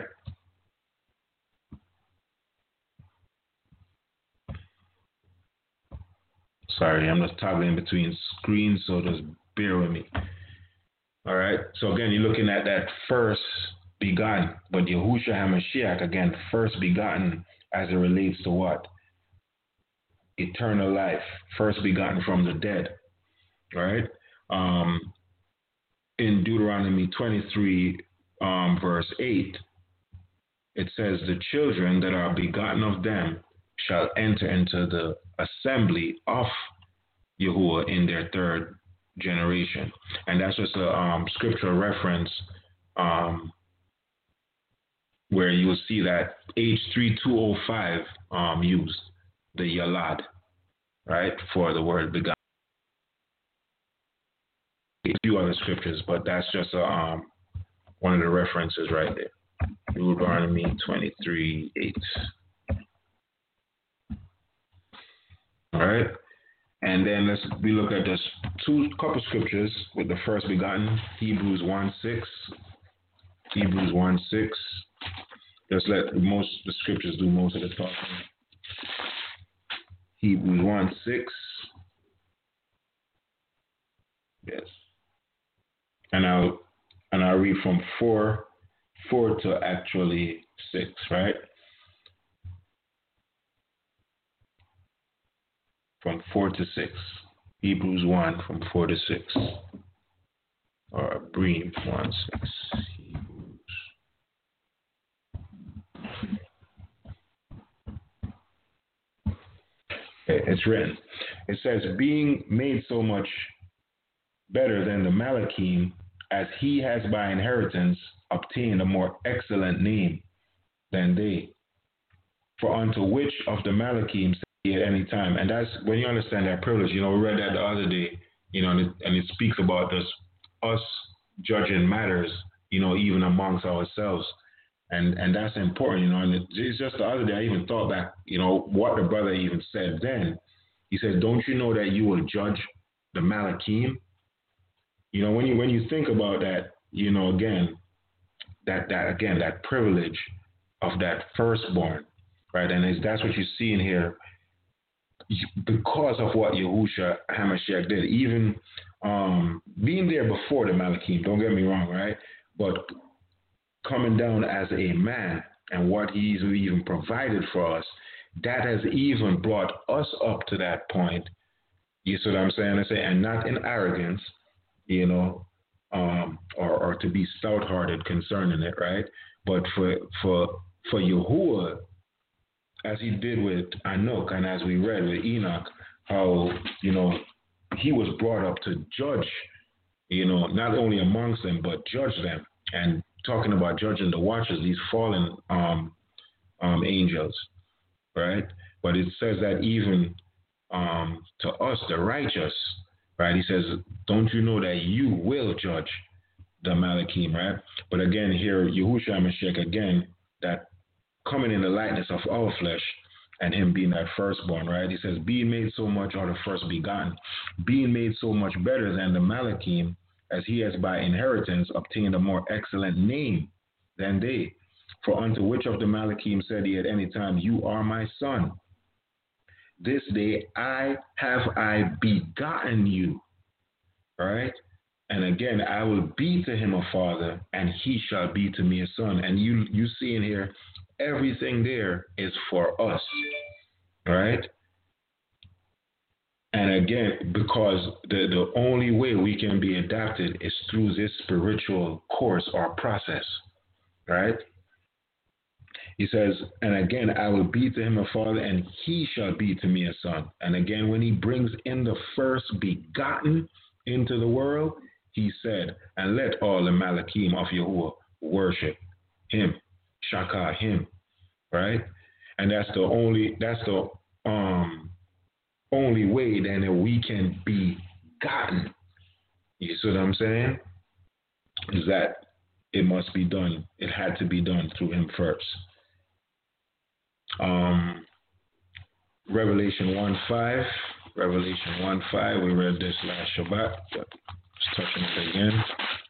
Sorry, I'm just toggling between screens, so just bear with me. All right. So again, you're looking at that first begotten, but Yahushua HaMashiach, again, first begotten as it relates to what? Eternal life, first begotten from the dead. All right. In Deuteronomy 23, verse 8, it says, the children that are begotten of them shall enter into the assembly of Yahuwah in their third generation. And that's just a scriptural reference where you will see that H3205 used the Yalad, right, for the word begotten. A few other scriptures, but that's just one of the references right there. Deuteronomy 23:8. All right, and then we look at this couple scriptures with the first begotten, Hebrews 1:6. Hebrews 1:6. Just let the scriptures do most of the talking. Hebrews 1:6. Yes. And I'll read from 4 to actually 6, right? From 4 to 6. Hebrews 1 from 4 to 6. Or Bream 1:6. Hebrews. Okay, it's written. It says, being made so much better than the Malachim, as he has by inheritance obtained a more excellent name than they. For unto which of the Malachim say ye at any time? And that's when you understand that privilege. We read that the other day, and it speaks about us judging matters, even amongst ourselves. And that's important, and it's just the other day I even thought back, what the brother even said then. He said, don't you know that you will judge the Malachim? When you think about that, again, that privilege of that firstborn, right? And that's what you see in here, because of what Yahushua HaMashiach did, even being there before the Malachim, don't get me wrong, right? But coming down as a man and what he's even provided for us, that has even brought us up to that point. You see what I'm saying? And not in arrogance, or to be stout-hearted concerning it, right? But for Yahuwah, as he did with Enoch, and as we read with Enoch, how he was brought up to judge, not only amongst them but judge them. And talking about judging the watchers, these fallen angels, right? But it says that even to us, the righteous, right? He says, don't you know that you will judge the Malachim, right? But again, here, Yahushua HaMashiach, again, that coming in the likeness of our flesh and him being that firstborn, right? He says, being made so much, or the first begotten, being made so much better than the Malachim, as he has by inheritance obtained a more excellent name than they. For unto which of the Malachim said he at any time, you are my son. This day I begotten you. All right? And again, I will be to him a father, and he shall be to me a son. And you see in here, everything there is for us. All right? And again, because the only way we can be adapted is through this spiritual course or process. Right? He says, and again, I will be to him a father, and he shall be to me a son. And again, when he brings in the first begotten into the world, he said, and let all the Malachim of Yahuwah worship him, shaka him, right? And that's the only way then that we can be gotten. You see what I'm saying? Is that it must be done. It had to be done through him first. Revelation 1:5. Revelation 1:5. We read this last Shabbat, but just touching it again.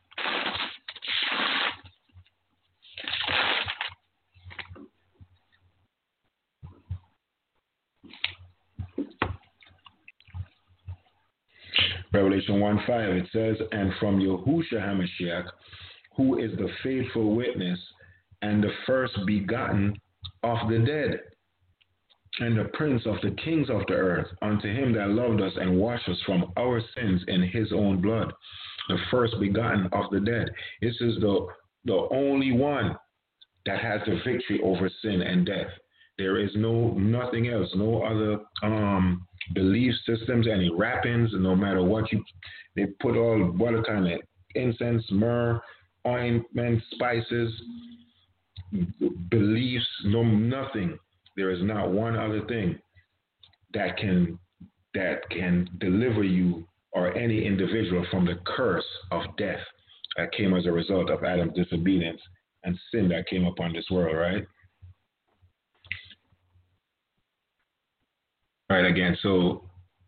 Revelation 1:5. It says, and from Yahushua HaMashiach, who is the faithful witness and the first begotten of the dead, and the prince of the kings of the earth, unto him that loved us and washed us from our sins in his own blood, the first begotten of the dead. This is the only one that has the victory over sin and death. There is nothing else, no other belief systems, any wrappings, no matter what they put all what kind of incense, myrrh, ointment, spices. beliefs, no nothing. There is not one other thing that can deliver you or any individual from the curse of death that came as a result of Adam's disobedience and sin that came upon this world, right? Right, again, so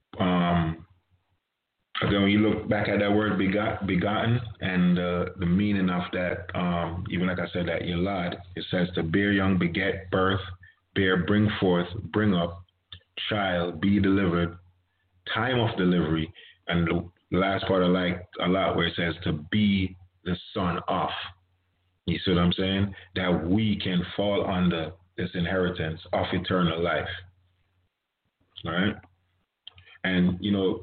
again, when you look back at that word begotten and the meaning of that, even like I said, that yalad, it says to bear young, beget, birth, bear, bring forth, bring up, child, be delivered, time of delivery, and the last part I like a lot where it says to be the son of. You see what I'm saying? That we can fall under this inheritance of eternal life. All right? And, you know,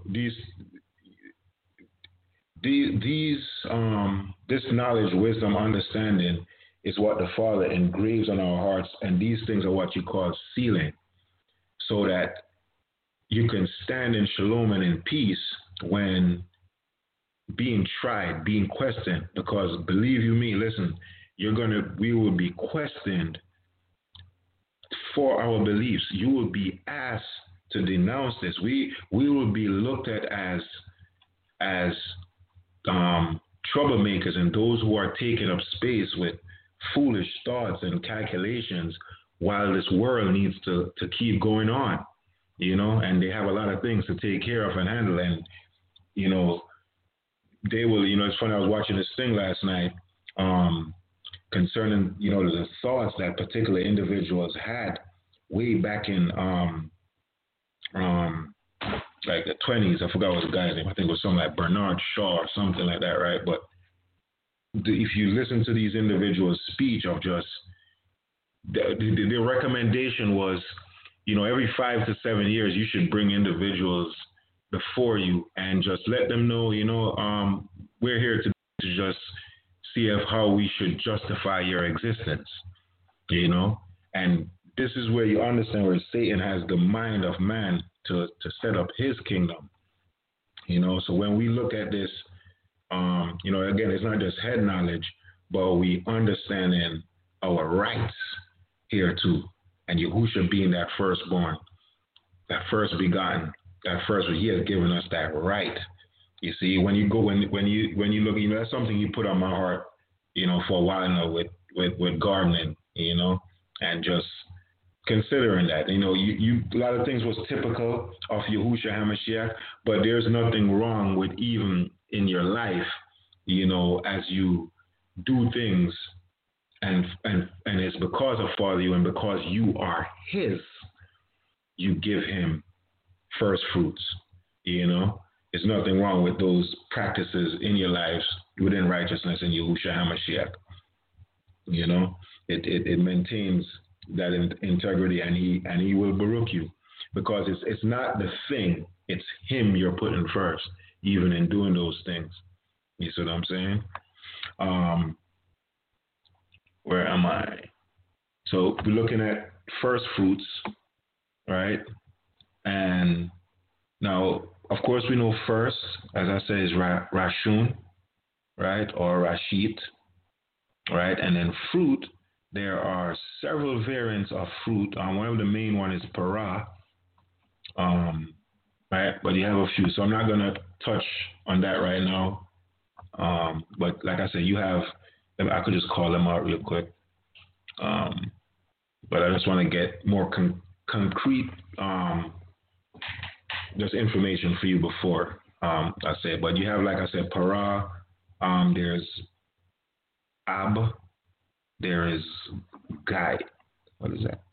this knowledge, wisdom, understanding is what the Father engraves on our hearts, and these things are what you call sealing, so that you can stand in shalom and in peace when being tried, being questioned. Because believe you me, listen, we will be questioned for our beliefs. You will be asked to denounce this. We will be looked at as troublemakers and those who are taking up space with foolish thoughts and calculations while this world needs to keep going on, you know, and they have a lot of things to take care of and handle. And, you know, they will, you know, it's funny, I was watching this thing last night concerning, you know, the thoughts that particular individuals had way back in like the 20s. I forgot what the guy's name. I think it was something like Bernard Shaw or something like that, right? But if you listen to these individuals' speech of just the recommendation was, you know, every 5 to 7 years you should bring individuals before you and just let them know, you know, we're here to just see how we should justify your existence, you know. And this is where you understand where Satan has the mind of man to set up his kingdom, you know. So when we look at this, you know, again, it's not just head knowledge, but we understanding our rights here too. And Yahushua being that firstborn, that first begotten, that first, he has given us that right. You see, when you go, when you look, you know, that's something you put on my heart, you know, for a while now with gardening, you know, and just considering that, you know, you a lot of things was typical of Yahushua HaMashiach, but there's nothing wrong with even in your life, you know, as you do things and it's because of Father you and because you are his, you give him first fruits, you know. There's nothing wrong with those practices in your lives within righteousness in Yahushua HaMashiach. You know, it maintains that integrity, and he will baruch you, because it's not the thing, it's him you're putting first, even in doing those things. You see what I'm saying? Where am I? So we're looking at first fruits, right? And now, of course, we know first, as I say, is Rashun, right? Or Rashit, right? And then fruit, there are several variants of fruit. One of the main one is Parah, right? But you have a few. So I'm not going to touch on that right now. But like I said, you have, I could just call them out real quick. But I just want to get more concrete just information for you before I say it. But you have, like I said, Parah, there's Ab, there is Gai, what is that?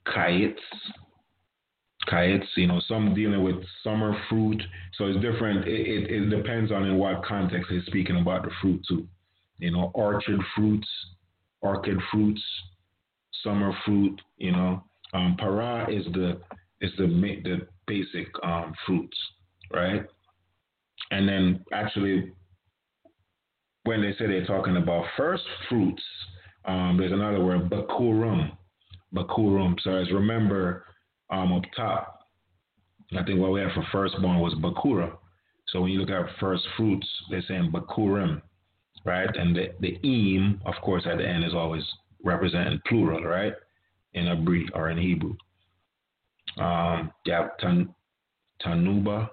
Kayets, you know, some dealing with summer fruit. So it's different. It depends on in what context they're speaking about the fruit too. You know, orchid fruits, summer fruit, you know. Parah is the basic fruits, right? And then actually, when they say they're talking about first fruits, there's another word, bakurum. So as remember, up top, I think what we have for firstborn was bakura. So when you look at first fruits, they're saying bakurim, right? And the im, of course, at the end is always representing plural, right? In Hebrew or in Hebrew. You have Tanuba,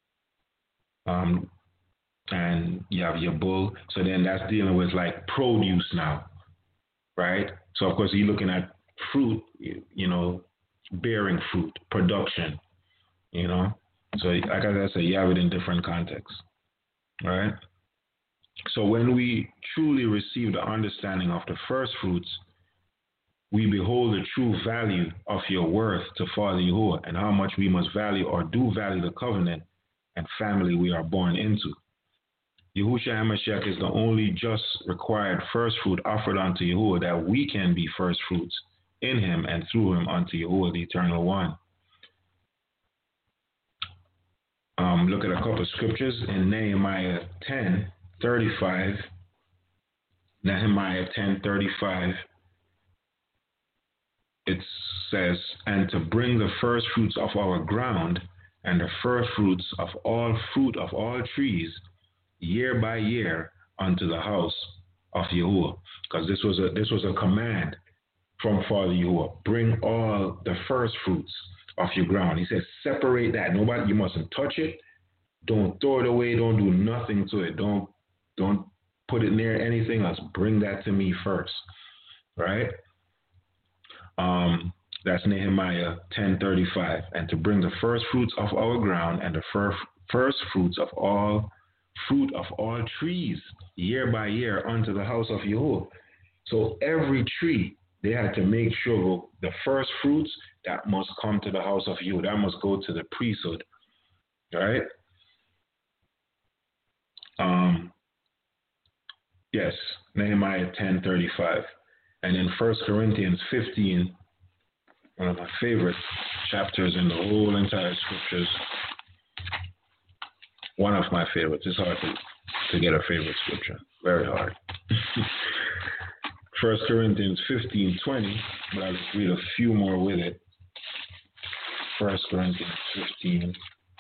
and you have Yabul. So then that's dealing with like produce now, right? So of course you're looking at fruit, bearing fruit, production, So like I said, you have it in different contexts, right? So when we truly receive the understanding of the first fruits, we behold the true value of your worth to Father Yahuwah and how much we must value or do value the covenant and family we are born into. Yahushua HaMashiach is the only just required first fruit offered unto Yahuwah, that we can be first fruits in him and through him unto Yahuwah, the Eternal One. Look at a couple of scriptures in Nehemiah 10:35. Nehemiah 10:35. It says, "And to bring the first fruits of our ground and the first fruits of all fruit of all trees, year by year, unto the house of Yahuwah." Because this was a command from Father Yahuwah. Bring all the first fruits of your ground. He says, separate that. Nobody, you mustn't touch it. Don't throw it away. Don't do nothing to it. Don't put it near anything else. Bring that to me first, right? That's Nehemiah 10:35. And to bring the first fruits of our ground and the first fruits of all fruit of all trees, year by year, unto the house of Yahuwah. So every tree, they had to make sure the first fruits, that must come to the house of Yahuwah. That must go to the priesthood, right? Yes, Nehemiah 10:35. And in 1 Corinthians 15, one of my favorite chapters in the whole entire scriptures. One of my favorites. It's hard to get a favorite scripture. Very hard. 1 Corinthians 15:20, but I'll just read a few more with it. 1 Corinthians 15.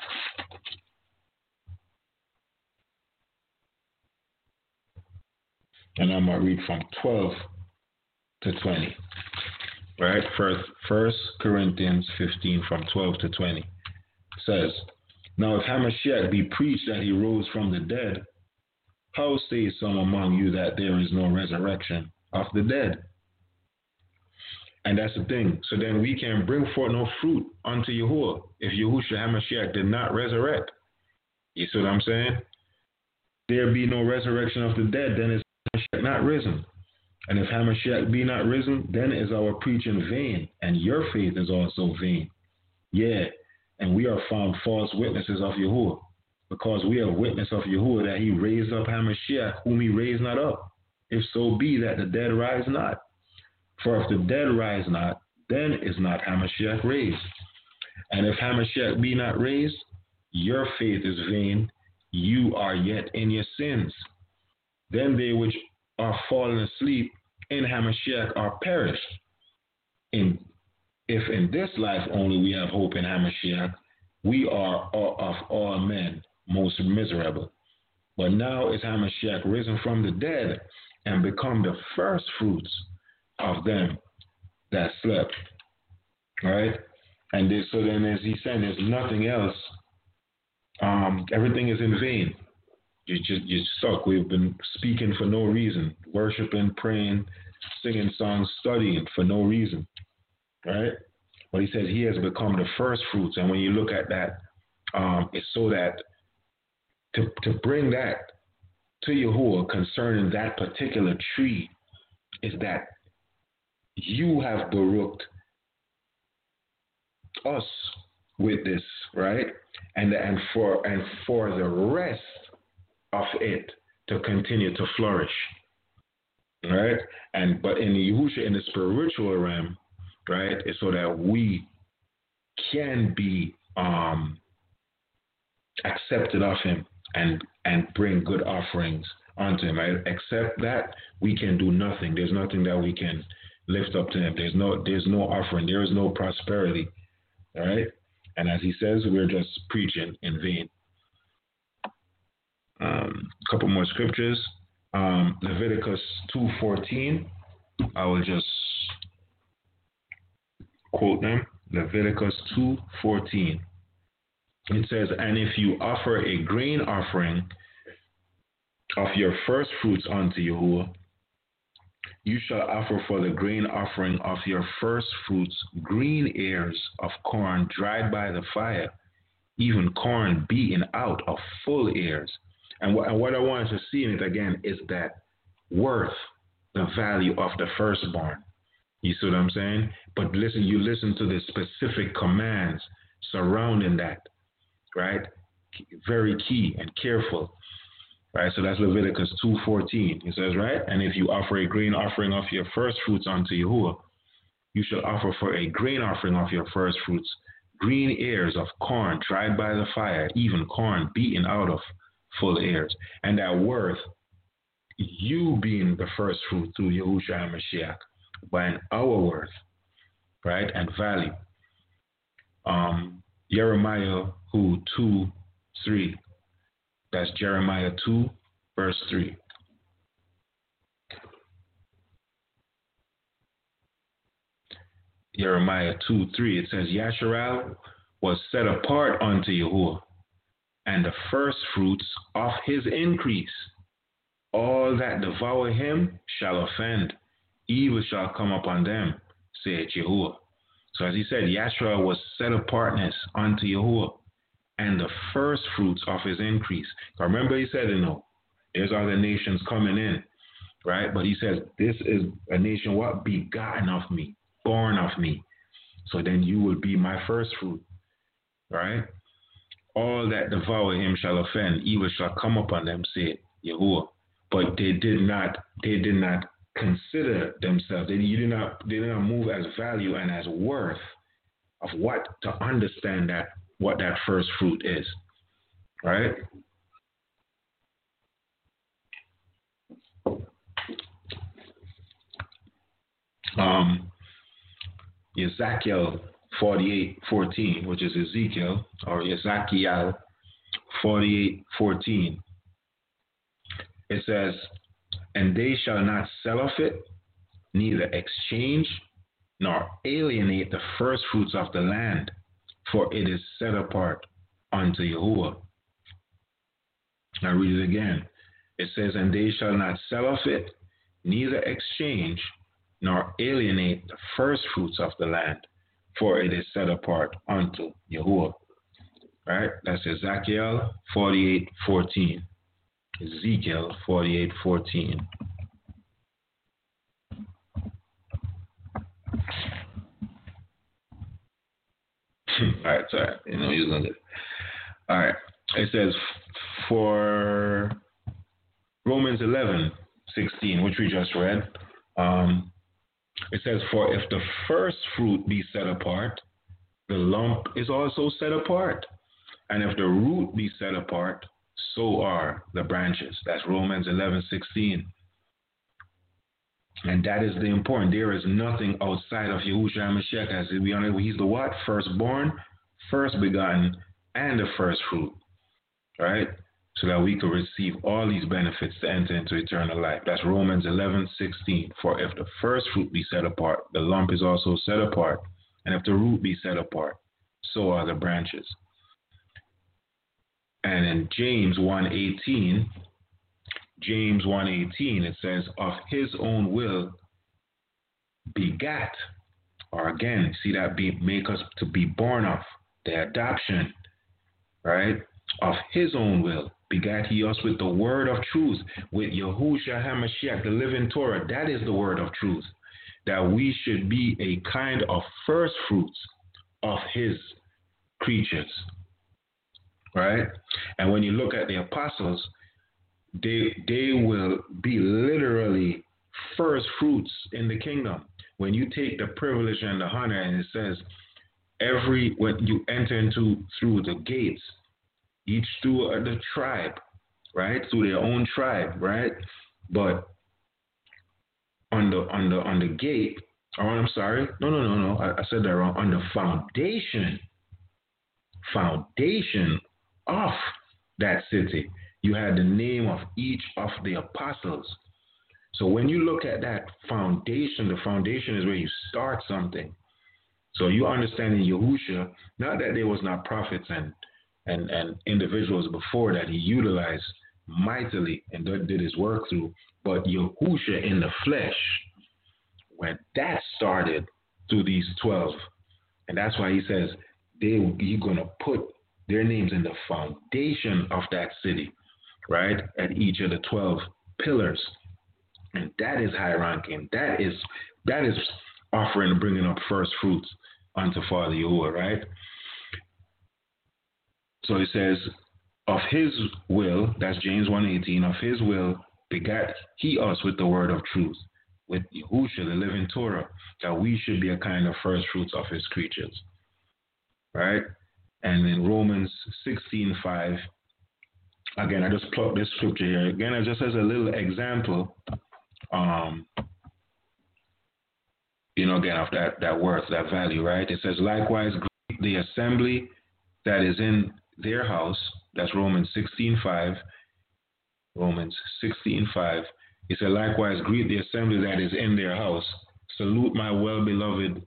And I'm going to read from 12 to 20. Right? First Corinthians 15 from 12 to 20 says, "Now if Hamashiach be preached that he rose from the dead, how say some among you that there is no resurrection of the dead?" And that's the thing. So then we can bring forth no fruit unto Yahuwah if Yahushua HaMashiach did not resurrect. You see what I'm saying? There be no resurrection of the dead, then is Hamashiach not risen. And if Hamashiach be not risen, then is our preaching vain, and your faith is also vain. Yeah, and we are found false witnesses of Yahuwah, because we have witness of Yahuwah that he raised up Hamashiach, whom he raised not up, if so be that the dead rise not. For if the dead rise not, then is not Hamashiach raised. And if Hamashiach be not raised, your faith is vain, you are yet in your sins. Then they which are fallen asleep in Hamashiach are perished. If in this life only we have hope in Hamashiach, we are of all men most miserable. But now is Hamashiach risen from the dead and become the first fruits of them that slept. Right? And so then as he said, there's nothing else. Everything is in vain. You're stuck. We've been speaking for no reason, worshiping, praying, singing songs, studying for no reason, right? But he says he has become the first fruits. And when you look at that, it's so that to bring that to Yahuwah concerning that particular tree is that you have baruched us with this, right? And for the rest of it to continue to flourish, right? But in the Yahushua, in the spiritual realm, right, it's so that we can be accepted of him and bring good offerings unto him. Right? Except that we can do nothing. There's nothing that we can lift up to him. There's no offering. There is no prosperity, right? And as he says, we're just preaching in vain. A couple more scriptures. Leviticus 2:14. I will just quote them. Leviticus 2:14. It says, "And if you offer a grain offering of your first fruits unto Yahuwah, you shall offer for the grain offering of your first fruits green ears of corn dried by the fire, even corn beaten out of full ears." And what I want to see in it again is that worth, the value of the firstborn. You see what I'm saying? But you listen to the specific commands surrounding that, right? Very key and careful. Right, so that's Leviticus 2:14. It says, right, "And if you offer a grain offering of your first fruits unto Yahuwah, you shall offer for a grain offering of your first fruits green ears of corn dried by the fire, even corn beaten out of full ears." And that worth, you being the first fruit through Yahushua HaMashiach, by our worth, right, and value. Jeremiah 2:3. That's Jeremiah 2, verse 3. Jeremiah 2:3. It says, "Yasharal was set apart unto Yahuwah, and the first fruits of his increase. All that devour him shall offend. Evil shall come upon them, saith Yahuwah." So as he said, Yasharal was set apartness unto Yahuwah, and the first fruits of his increase. Remember, he said, there's other nations coming in, right? But he says, this is a nation what? Begotten of me, born of me. So then you will be my first fruit, right? "All that devour him shall offend, evil shall come upon them, said Yahuwah." But they did not consider themselves. They did not move as value and as worth of what to understand that what that first fruit is, right? Ezekiel 48:14, which is Ezekiel or Ezekiel 48:14. It says, "And they shall not sell of it, neither exchange nor alienate the first fruits of the land, for it is set apart unto Yahuwah." I read it again. It says, "And they shall not sell of it, neither exchange nor alienate the first fruits of the land, for it is set apart unto Yahuwah." Right? That's Ezekiel 48:14. Ezekiel 48:14. All right, sorry. You're gonna get. All right. It says for Romans 11:16, which we just read. It says, "For if the first fruit be set apart, the lump is also set apart. And if the root be set apart, so are the branches." That's Romans 11:16. And that is the important. There is nothing outside of Yahushua HaMashiach. As we know, he's the what? Firstborn, first begotten, and the first fruit. Right? So that we could receive all these benefits to enter into eternal life. That's Romans 11:16. "For if the first fruit be set apart, the lump is also set apart. And if the root be set apart, so are the branches." And in James 1:18, it says, "Of his own will begat," or again, see that make us to be born of, the adoption, right? "Of his own will begat he us with the word of truth," with Yahushua HaMashiach, the living Torah. That is the word of truth, that we should be a kind of first fruits of his creatures, right? And when you look at the apostles, they will be literally first fruits in the kingdom. When you take the privilege and the honor, and it says, when you enter through the gates, each through the tribe, right? Through their own tribe, right? But on the gate, or I'm sorry, no, I said that wrong. On the foundation of that city, you had the name of each of the apostles. So when you look at that foundation, the foundation is where you start something. So you understand in Yahusha, not that there was not prophets and individuals before that he utilized mightily and did his work through, but Yahusha in the flesh, when that started through these 12, and that's why he says he's going to put their names in the foundation of that city, right? At each of the 12 pillars. And that is high ranking. That is offering and bringing up first fruits unto Father Yahuwah, right? So it says, of his will, that's James 1:18, of his will begat he us with the word of truth, with Yahusha, the living Torah, that we should be a kind of first fruits of his creatures, right? And in Romans 16:5, again, I just plucked this scripture here. Again, just as a little example, again, of that worth, that value, right? It says, likewise, greet the assembly that is in their house. That's Romans 16:5. Romans 16:5. It said, likewise, greet the assembly that is in their house. Salute my well-beloved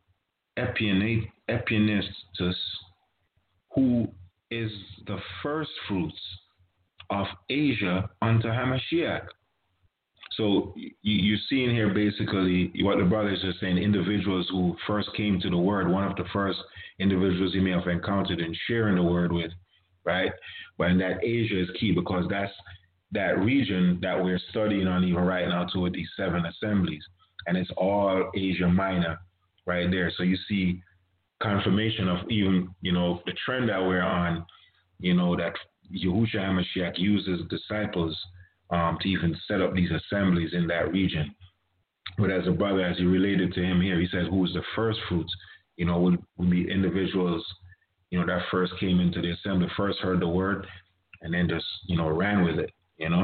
Epaenetus, who is the first fruits of Asia unto Hamashiach. So you're seeing here basically what the brothers are saying, individuals who first came to the word, one of the first individuals he may have encountered and sharing the word with, right? But in that Asia is key because that's that region that we're studying on even right now toward these 7 assemblies. And it's all Asia Minor right there. So you see confirmation of even, the trend that we're on, that Yahushua HaMashiach uses disciples to even set up these assemblies in that region. But as a brother, as he related to him here, he says, who is the first fruits? Would be individuals, that first came into the assembly, first heard the word, and then just, ran with it,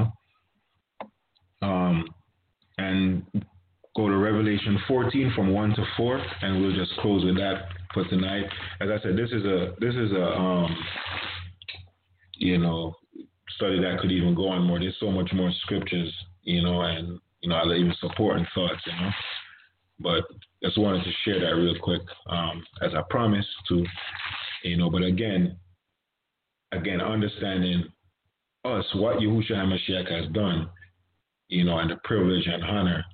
and go to Revelation 14 from 1 to 4, and we'll just close with that for tonight. As I said, this is a study that could even go on more. There's so much more scriptures, and I'll even supporting thoughts, But just wanted to share that real quick, as I promised to, But again, understanding us, what Yahushua HaMashiach has done, and the privilege and honor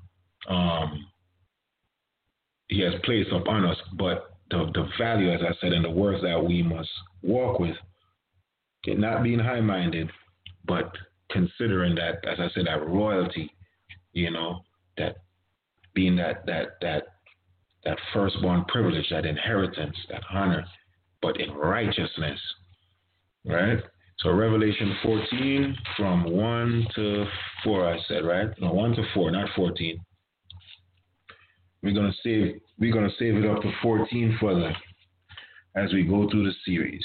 he has placed upon us, but the value, as I said, and the worth that we must walk with, not being high-minded, but considering that, as I said, that royalty, that being that firstborn privilege, that inheritance, that honor, but in righteousness, right? So Revelation 14 from 1 to 4, I said, right? No, 1 to 4, not 14. We're gonna save it up to 14 further as we go through the series.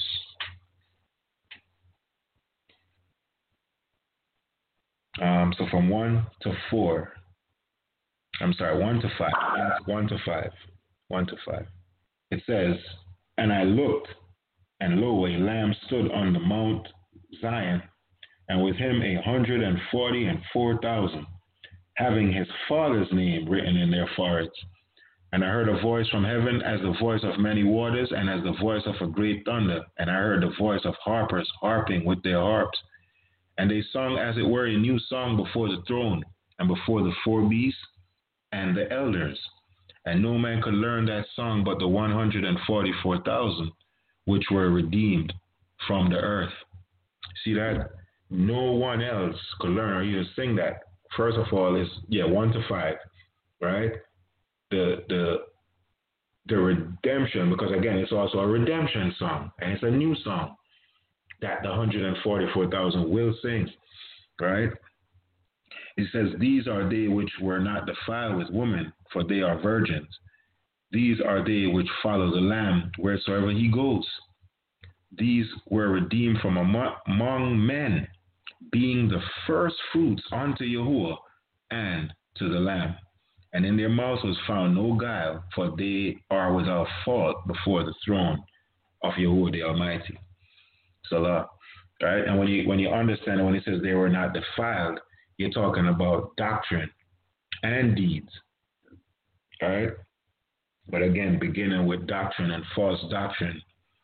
So from 1 to 4. I'm sorry, 1 to 5. 1 to 5. 1 to 5. It says, and I looked, and lo, a lamb stood on the Mount Zion, and with him 144,000, having his father's name written in their foreheads. And I heard a voice from heaven as the voice of many waters, and as the voice of a great thunder. And I heard the voice of harpers harping with their harps. And they sung as it were a new song before the throne, and before the 4 beasts and the elders. And no man could learn that song but the 144,000, which were redeemed from the earth. See that? No one else could learn or even sing that. First of all, is 1 to 5, right? The redemption, because again, it's also a redemption song, and it's a new song that the 144,000 will sing, right? It says, these are they which were not defiled with woman, for they are virgins. These are they which follow the Lamb wheresoever he goes. These were redeemed from among men, being the first fruits unto Yahuwah and to the Lamb. And in their mouths was found no guile, for they are without fault before the throne of Yahuwah the Almighty. Salah. Right? And when you understand it, when it says they were not defiled, you're talking about doctrine and deeds. All right? But again, beginning with doctrine and false doctrine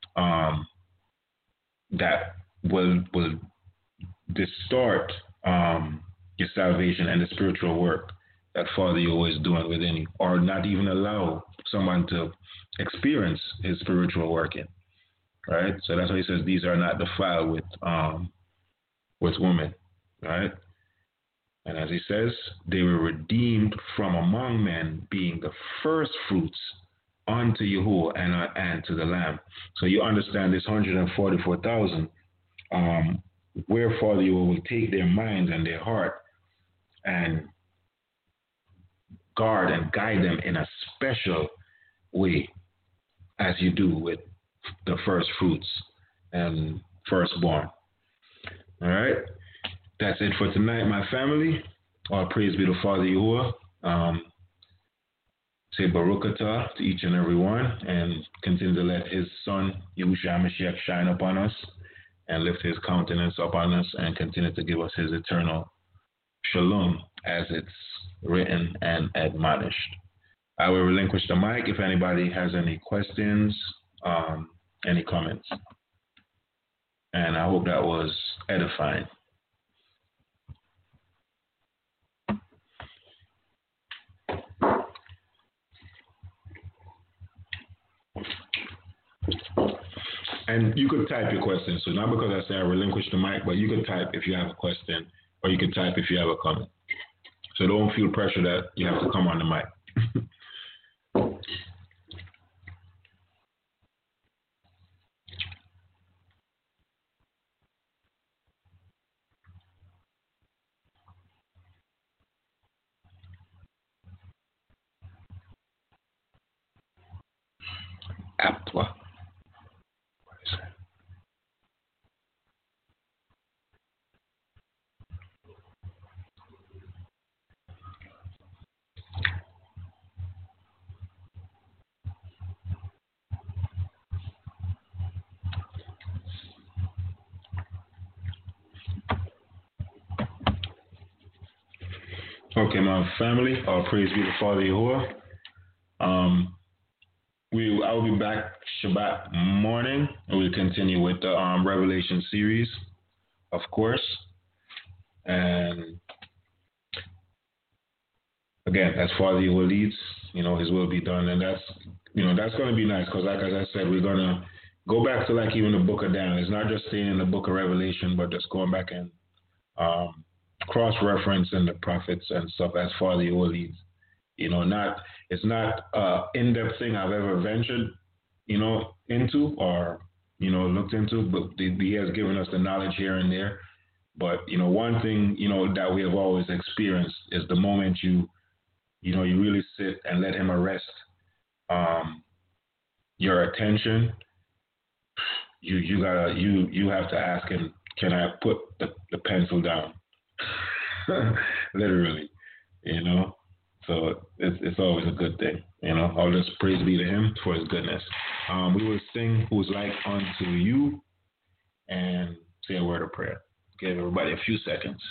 that will distort your salvation and the spiritual work that Father Yahweh is doing within you, or not even allow someone to experience his spiritual working. Right? So that's why he says these are not defiled with women. Right? And as he says, they were redeemed from among men, being the first fruits unto Yahuwah and to the Lamb. So you understand this 144,000, where Father Yahuwah will take their minds and their heart and guard and guide them in a special way, as you do with the first fruits and firstborn. All right? That's it for tonight, my family. All praise be to Father Yahuwah. Say Baruch Atah to each and every one, and continue to let his son, Yahushua HaMashiach, shine upon us and lift his countenance upon us and continue to give us his eternal shalom as it's written and admonished. I will relinquish the mic if anybody has any questions, any comments. And I hope that was edifying. And you could type your question. So not because I say I relinquish the mic, but you could type if you have a question, or you could type if you have a comment. So don't feel pressure that you have to come on the mic. Aptwa. What is that? Okay, my family, all praise be to Father Yahuwah. I will be back Shabbat morning, and we'll continue with the Revelation series, of course. And again, as Father Yahuwah leads, his will be done, and that's going to be nice because, like as I said, we're going to go back to like even the Book of Daniel. It's not just staying in the Book of Revelation, but just going back and cross-referencing the prophets and stuff as Father Yahuwah leads. It's not an in-depth thing I've ever ventured, into or, looked into, but he has given us the knowledge here and there. But, one thing, that we have always experienced is the moment you really sit and let him arrest your attention, you have to ask him, can I put the pencil down? Literally, So it's always a good thing, All this praise be to him for his goodness. We will sing "Who's Like Unto You" and say a word of prayer. Give everybody a few seconds.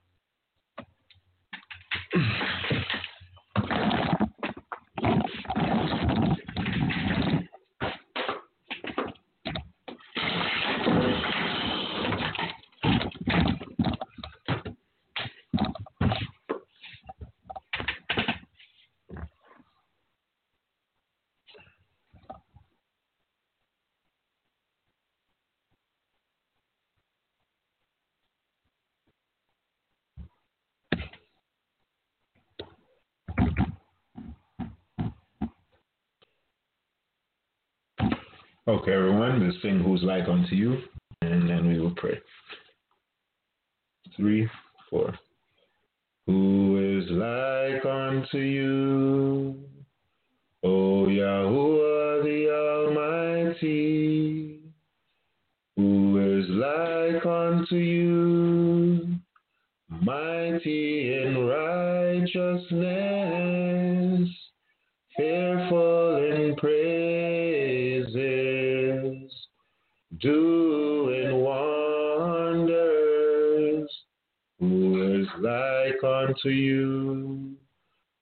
Okay, everyone, we'll sing "Who's Like Unto You," and then we will pray. 3, 4. Who is like unto you, O Yahuwah the Almighty? Who is like unto you, mighty in righteousness, fearful in praises, doing wonders? Who is like unto you,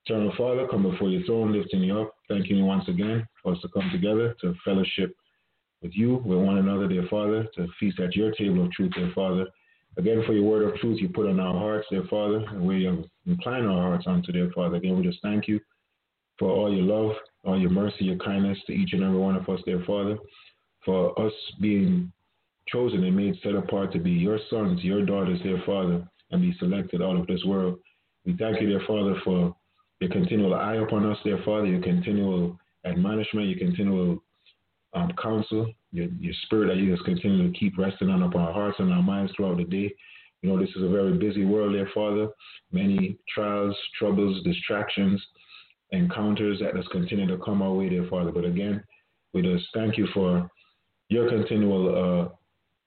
Eternal Father, come before your throne, lifting you up, thanking you once again for us to come together to fellowship with you, with one another, dear Father, to feast at your table of truth, dear Father. Again, for your word of truth you put on our hearts, dear Father, and we incline our hearts unto, dear Father. Again, we just thank you for all your love, all your mercy, your kindness to each and every one of us, dear Father, for us being chosen and made set apart to be your sons, your daughters, dear Father, and be selected out of this world. We thank you, dear Father, for your continual eye upon us, dear Father, your continual admonishment, your continual counsel, your spirit that you just continue to keep resting on upon our hearts and our minds throughout the day. You know, this is a very busy world, dear Father. Many trials, troubles, distractions, encounters that just continue to come our way, dear Father. But again, we just thank you for your continual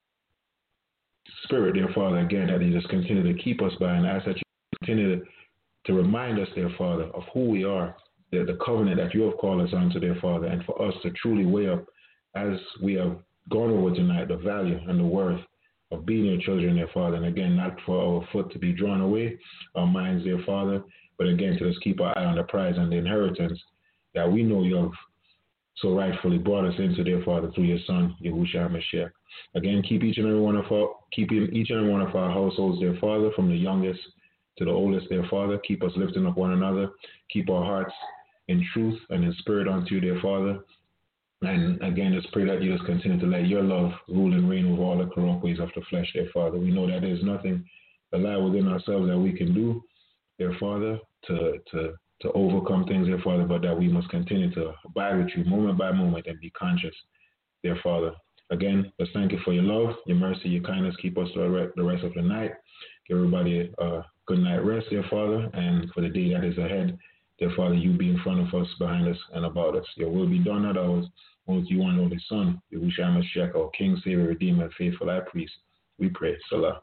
spirit, dear Father, again, that you just continue to keep us by, and ask that you continue to remind us, dear Father, of who we are, the covenant that you have called us unto, dear Father, and for us to truly weigh up, as we have gone over tonight, the value and the worth of being your children, dear Father. And again, not for our foot to be drawn away, our minds, dear Father, but again, to just keep our eye on the prize and the inheritance that we know you have so rightfully brought us into, dear Father, through your Son, Yahushua HaMashiach. Again, keep each and every one of our households, dear Father, from the youngest to the oldest, dear Father. Keep us lifting up one another. Keep our hearts in truth and in spirit unto you, dear Father. And again, just pray that you just continue to let your love rule and reign over all the corrupt ways of the flesh, dear Father. We know that there's nothing that lie within ourselves that we can do, dear Father, to overcome things, dear Father, but that we must continue to abide with you moment by moment and be conscious, dear Father. Again, let's thank you for your love, your mercy, your kindness. Keep us through the rest of the night. Give everybody a good night rest, dear Father, and for the day that is ahead, dear Father, you be in front of us, behind us, and about us. Your will be done, not ours. Only you, one only Son, Yahushua HaMashiach, our King, Savior, Redeemer, and faithful High Priest. We pray, Salah.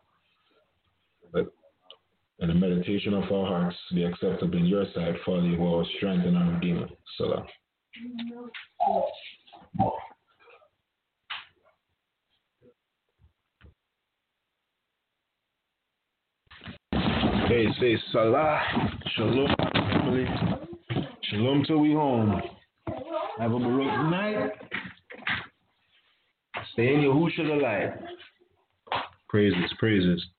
And the meditation of our hearts be acceptable in your sight, Father, you are our strength and our Redeemer. Salah. Hey, say Salah. Shalom, family. Shalom till we home. Have a Baruch night. Stay in Yahushua the light. Praises, praises.